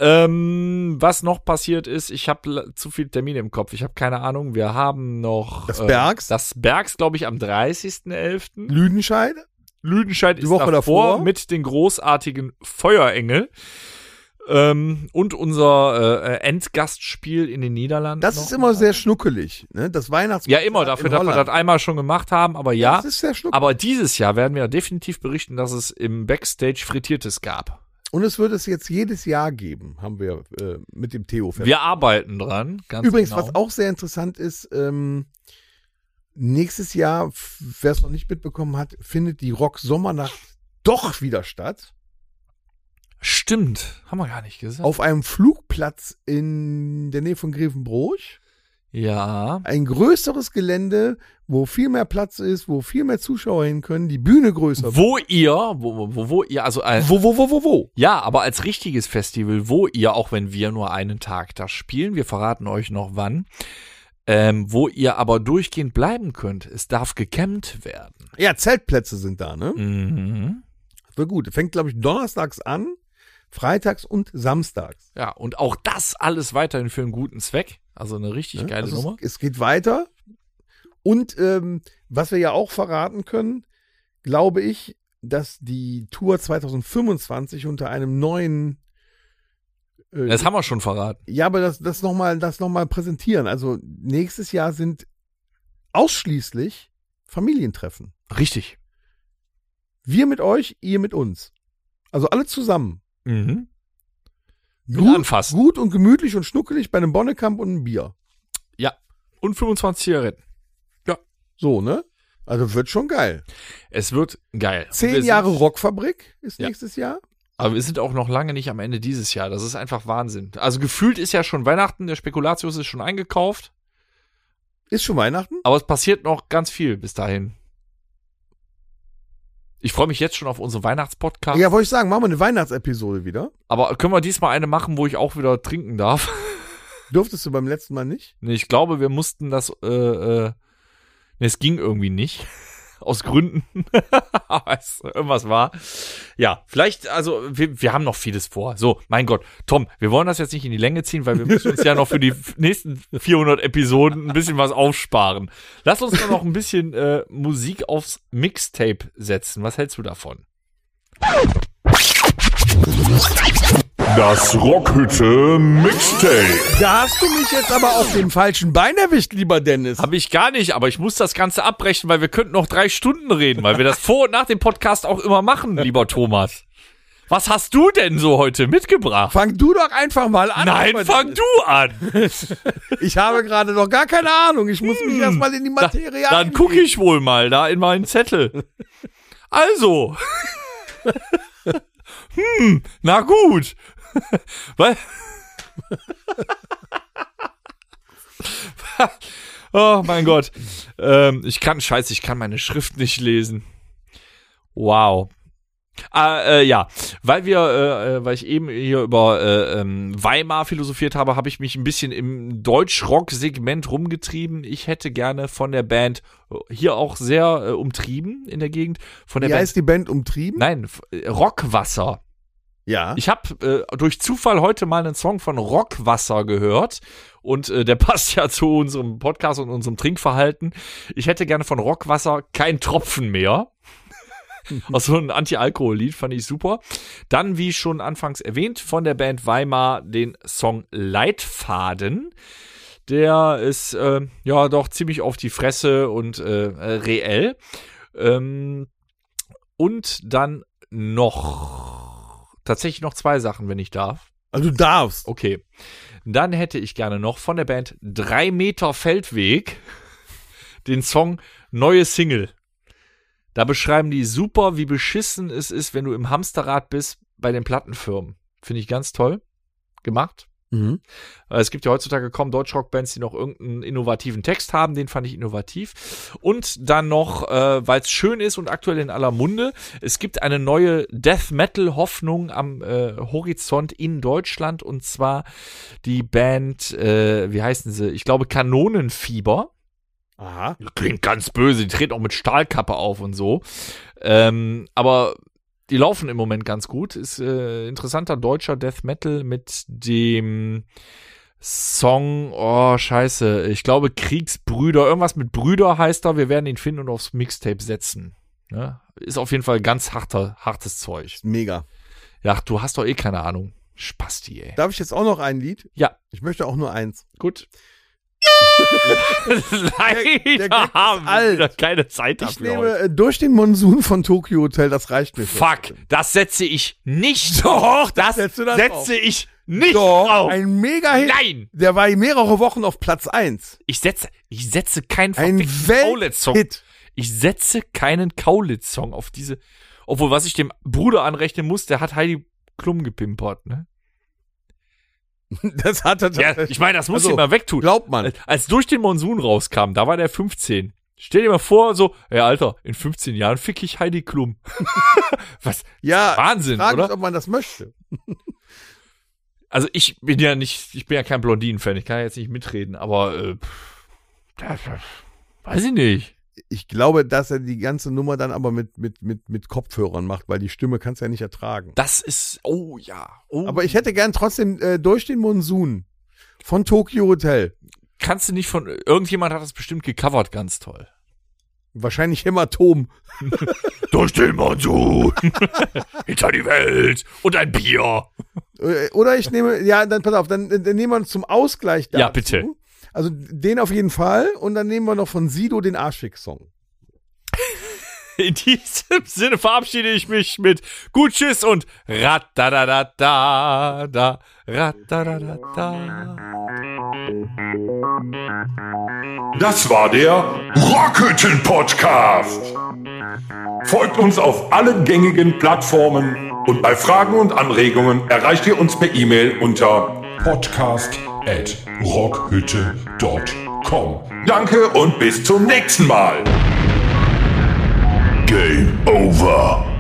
S3: Was noch passiert ist, ich habe zu viele Termine im Kopf. Ich habe keine Ahnung. Wir haben noch
S5: Das Bergs?
S3: Das Bergs, glaube ich, am 30.11.
S5: Lüdenscheid?
S3: Lüdenscheid
S5: Die
S3: ist
S5: Woche davor.
S3: mit den großartigen Feuerengel. Und unser Endgastspiel in den Niederlanden.
S5: Das
S3: noch.
S5: ist immer sehr schnuckelig, ne? Das Weihnachtsmarkt.
S3: Ja, immer dafür, dass wir das einmal schon gemacht haben, aber ja.
S5: Das ist sehr schnuckelig.
S3: Aber dieses Jahr werden wir definitiv berichten, dass es im Backstage Frittiertes gab.
S5: Und es wird es jetzt jedes Jahr geben, haben wir mit dem Theo fest.
S3: Wir arbeiten dran. Ganz
S5: Übrigens,
S3: genau.
S5: was auch sehr interessant ist, nächstes Jahr, wer es noch nicht mitbekommen hat, findet die Rock-Sommernacht doch wieder statt.
S3: Stimmt, haben wir gar nicht gesagt.
S5: Auf einem Flugplatz in der Nähe von Grevenbroich.
S3: Ja.
S5: Ein größeres Gelände, wo viel mehr Platz ist, wo viel mehr Zuschauer hin können, die Bühne größer.
S3: Wo ihr, also
S5: Wo?
S3: ja, aber als richtiges Festival, wo ihr, auch wenn wir nur einen Tag da spielen, wir verraten euch noch wann, wo ihr aber durchgehend bleiben könnt. Es darf gecampt werden.
S5: Ja, Zeltplätze sind da, ne?
S3: Mhm.
S5: Das wird gut. Fängt, glaube ich, donnerstags an, freitags und samstags.
S3: Ja, und auch das alles weiterhin für einen guten Zweck. Also eine richtig
S5: Ne?
S3: geile
S5: Also
S3: Nummer.
S5: es geht weiter. Und was wir ja auch verraten können, glaube ich, dass die Tour 2025 unter einem neuen
S3: Das haben wir schon verraten.
S5: ja, aber das noch mal präsentieren. Also nächstes Jahr sind ausschließlich Familientreffen.
S3: Richtig.
S5: Wir mit euch, ihr mit uns. Also alle zusammen.
S3: Mhm. Mit anfassen.
S5: Gut und gemütlich und schnuckelig bei einem Bonnekamp und einem Bier.
S3: Ja. Und 25 Zigaretten.
S5: So, ne? Also wird schon geil.
S3: Es wird geil.
S5: 10
S3: Wir
S5: Jahre
S3: sind-
S5: Rockfabrik ist
S3: Ja.
S5: nächstes Jahr.
S3: Aber wir sind auch noch lange nicht am Ende dieses Jahr. Das ist einfach Wahnsinn. Also gefühlt ist ja schon Weihnachten, der Spekulatius ist schon eingekauft.
S5: Ist schon Weihnachten?
S3: Aber es passiert noch ganz viel bis dahin. Ich freue mich jetzt schon auf unseren Weihnachtspodcast.
S5: Ja, wollte ich sagen, machen wir eine Weihnachtsepisode wieder.
S3: Aber können wir diesmal eine machen, wo ich auch wieder trinken darf?
S5: Durftest du beim letzten Mal nicht?
S3: Nee, ich glaube, wir mussten das, es ging irgendwie nicht. Aus Gründen. Aber irgendwas war. Ja, vielleicht, also, wir haben noch vieles vor. So, mein Gott. Tom, wir wollen das jetzt nicht in die Länge ziehen, weil wir müssen uns ja noch für die nächsten 400 Episoden ein bisschen was aufsparen. Lass uns doch noch ein bisschen Musik aufs Mixtape setzen. Was hältst du davon?
S1: Das Rockhütte Mixtape.
S5: Da hast du mich jetzt aber auf dem falschen Bein erwischt, lieber Dennis.
S3: Habe ich gar nicht, aber ich muss das Ganze abbrechen, weil wir könnten noch 3 Stunden reden, weil wir das vor und nach dem Podcast auch immer machen, lieber Thomas. Was hast du denn so heute mitgebracht?
S5: Fang du doch einfach mal an.
S3: Nein,
S5: lieber
S3: fang
S5: Dennis.
S3: du an.
S5: Ich habe gerade noch gar keine Ahnung. Ich muss mich erstmal in die Materie
S3: Dann gucke ich wohl mal da in meinen Zettel. Also. Na gut. Weil. Oh mein Gott. Ich kann meine Schrift nicht lesen. Wow. Ja, weil ich eben hier über Weimar philosophiert habe, habe ich mich ein bisschen im Deutsch-Rock-Segment rumgetrieben. Ich hätte gerne von der Band, hier auch sehr umtrieben in der Gegend, von der
S5: Wie
S3: Band.
S5: heißt die Band umtrieben?
S3: Nein, Rockwasser.
S5: Ja.
S3: Ich habe durch Zufall heute mal einen Song von Rockwasser gehört und der passt ja zu unserem Podcast und unserem Trinkverhalten. Ich hätte gerne von Rockwasser kein Tropfen mehr. Also ein Anti-Alkohol-Lied, fand ich super. Dann, wie schon anfangs erwähnt, von der Band Weimar den Song Leitfaden. Der ist ja doch ziemlich auf die Fresse und reell. Und dann tatsächlich noch 2 Sachen, wenn ich darf.
S5: Also du darfst.
S3: Okay. Dann hätte ich gerne noch von der Band 3 Meter Feldweg den Song Neue Single. Da beschreiben die super, wie beschissen es ist, wenn du im Hamsterrad bist bei den Plattenfirmen. Finde ich ganz toll gemacht.
S5: Mhm.
S3: Es gibt ja heutzutage kaum Deutschrock-Bands, die noch irgendeinen innovativen Text haben. Den fand ich innovativ. Und dann noch, weil es schön ist und aktuell in aller Munde, es gibt eine neue Death-Metal-Hoffnung am Horizont in Deutschland. Und zwar die Band, wie heißen sie? Ich glaube Kanonenfieber.
S5: Aha.
S3: Klingt ganz böse, die treten auch mit Stahlkappe auf und so. Aber die laufen im Moment ganz gut. Ist interessanter deutscher Death Metal mit dem Song, ich glaube Kriegsbrüder, irgendwas mit Brüder heißt er. Wir werden ihn finden und aufs Mixtape setzen. Ja? Ist auf jeden Fall ganz hartes Zeug.
S5: Mega.
S3: Ja, du hast doch eh keine Ahnung. Spasti, ey.
S5: Darf ich jetzt auch noch ein Lied?
S3: Ja.
S5: Ich möchte auch nur eins.
S3: Gut.
S5: Der Gag ist
S3: haben
S5: alt.
S3: wir keine Zeit
S5: Ich
S3: dafür.
S5: nehme durch den Monsun von Tokyo Hotel, das reicht mir.
S3: Fuck, das setze ich nicht.
S5: Doch,
S3: das
S5: setzt du das
S3: setze ich nicht
S5: Doch,
S3: drauf.
S5: ein Mega-Hit.
S3: Nein,
S5: Der war mehrere Wochen auf Platz 1.
S3: ich setze keinen
S5: Ein
S3: verfickten Kaulitz-Song.
S5: Welthit.
S3: Ich setze keinen Kaulitz-Song auf diese. Obwohl, was ich dem Bruder anrechnen muss, der hat Heidi Klum gepimpert, ne?
S5: Das hat er
S3: Ja, ich meine, das muss
S5: Also,
S3: ich mal wegtun.
S5: Glaubt man.
S3: Als durch den Monsun rauskam, da war der 15. Stell dir mal vor, so, ey, Alter, in 15 Jahren fick ich Heidi Klum. Was?
S5: Ja,
S3: Wahnsinn,
S5: frage
S3: oder?
S5: ich, ob man das möchte.
S3: Also ich bin ja kein Blondinen-Fan, ich kann ja jetzt nicht mitreden, aber weiß ich nicht.
S5: Ich glaube, dass er die ganze Nummer dann aber mit Kopfhörern macht, weil die Stimme kannst du ja nicht ertragen.
S3: Das ist, oh ja. Oh.
S5: Aber ich hätte gern trotzdem durch den Monsun von Tokyo Hotel.
S3: Kannst du nicht von, irgendjemand hat das bestimmt gecovert, ganz toll.
S5: Wahrscheinlich Hämatom.
S3: Durch den Monsun, hinter die Welt und ein Bier.
S5: Oder ich nehme, ja, dann pass auf, dann nehmen wir uns zum Ausgleich dazu.
S3: Ja, bitte.
S5: Also den auf jeden Fall und dann nehmen wir noch von Sido den Arschfix-Song.
S3: In diesem Sinne verabschiede ich mich mit Gut, Tschüss und Ratadadada, Ratadadada.
S1: Das war der Rockhütten-Podcast. Folgt uns auf allen gängigen Plattformen und bei Fragen und Anregungen erreicht ihr uns per E-Mail unter podcast@rockhütte.com. Danke und bis zum nächsten Mal. Game over.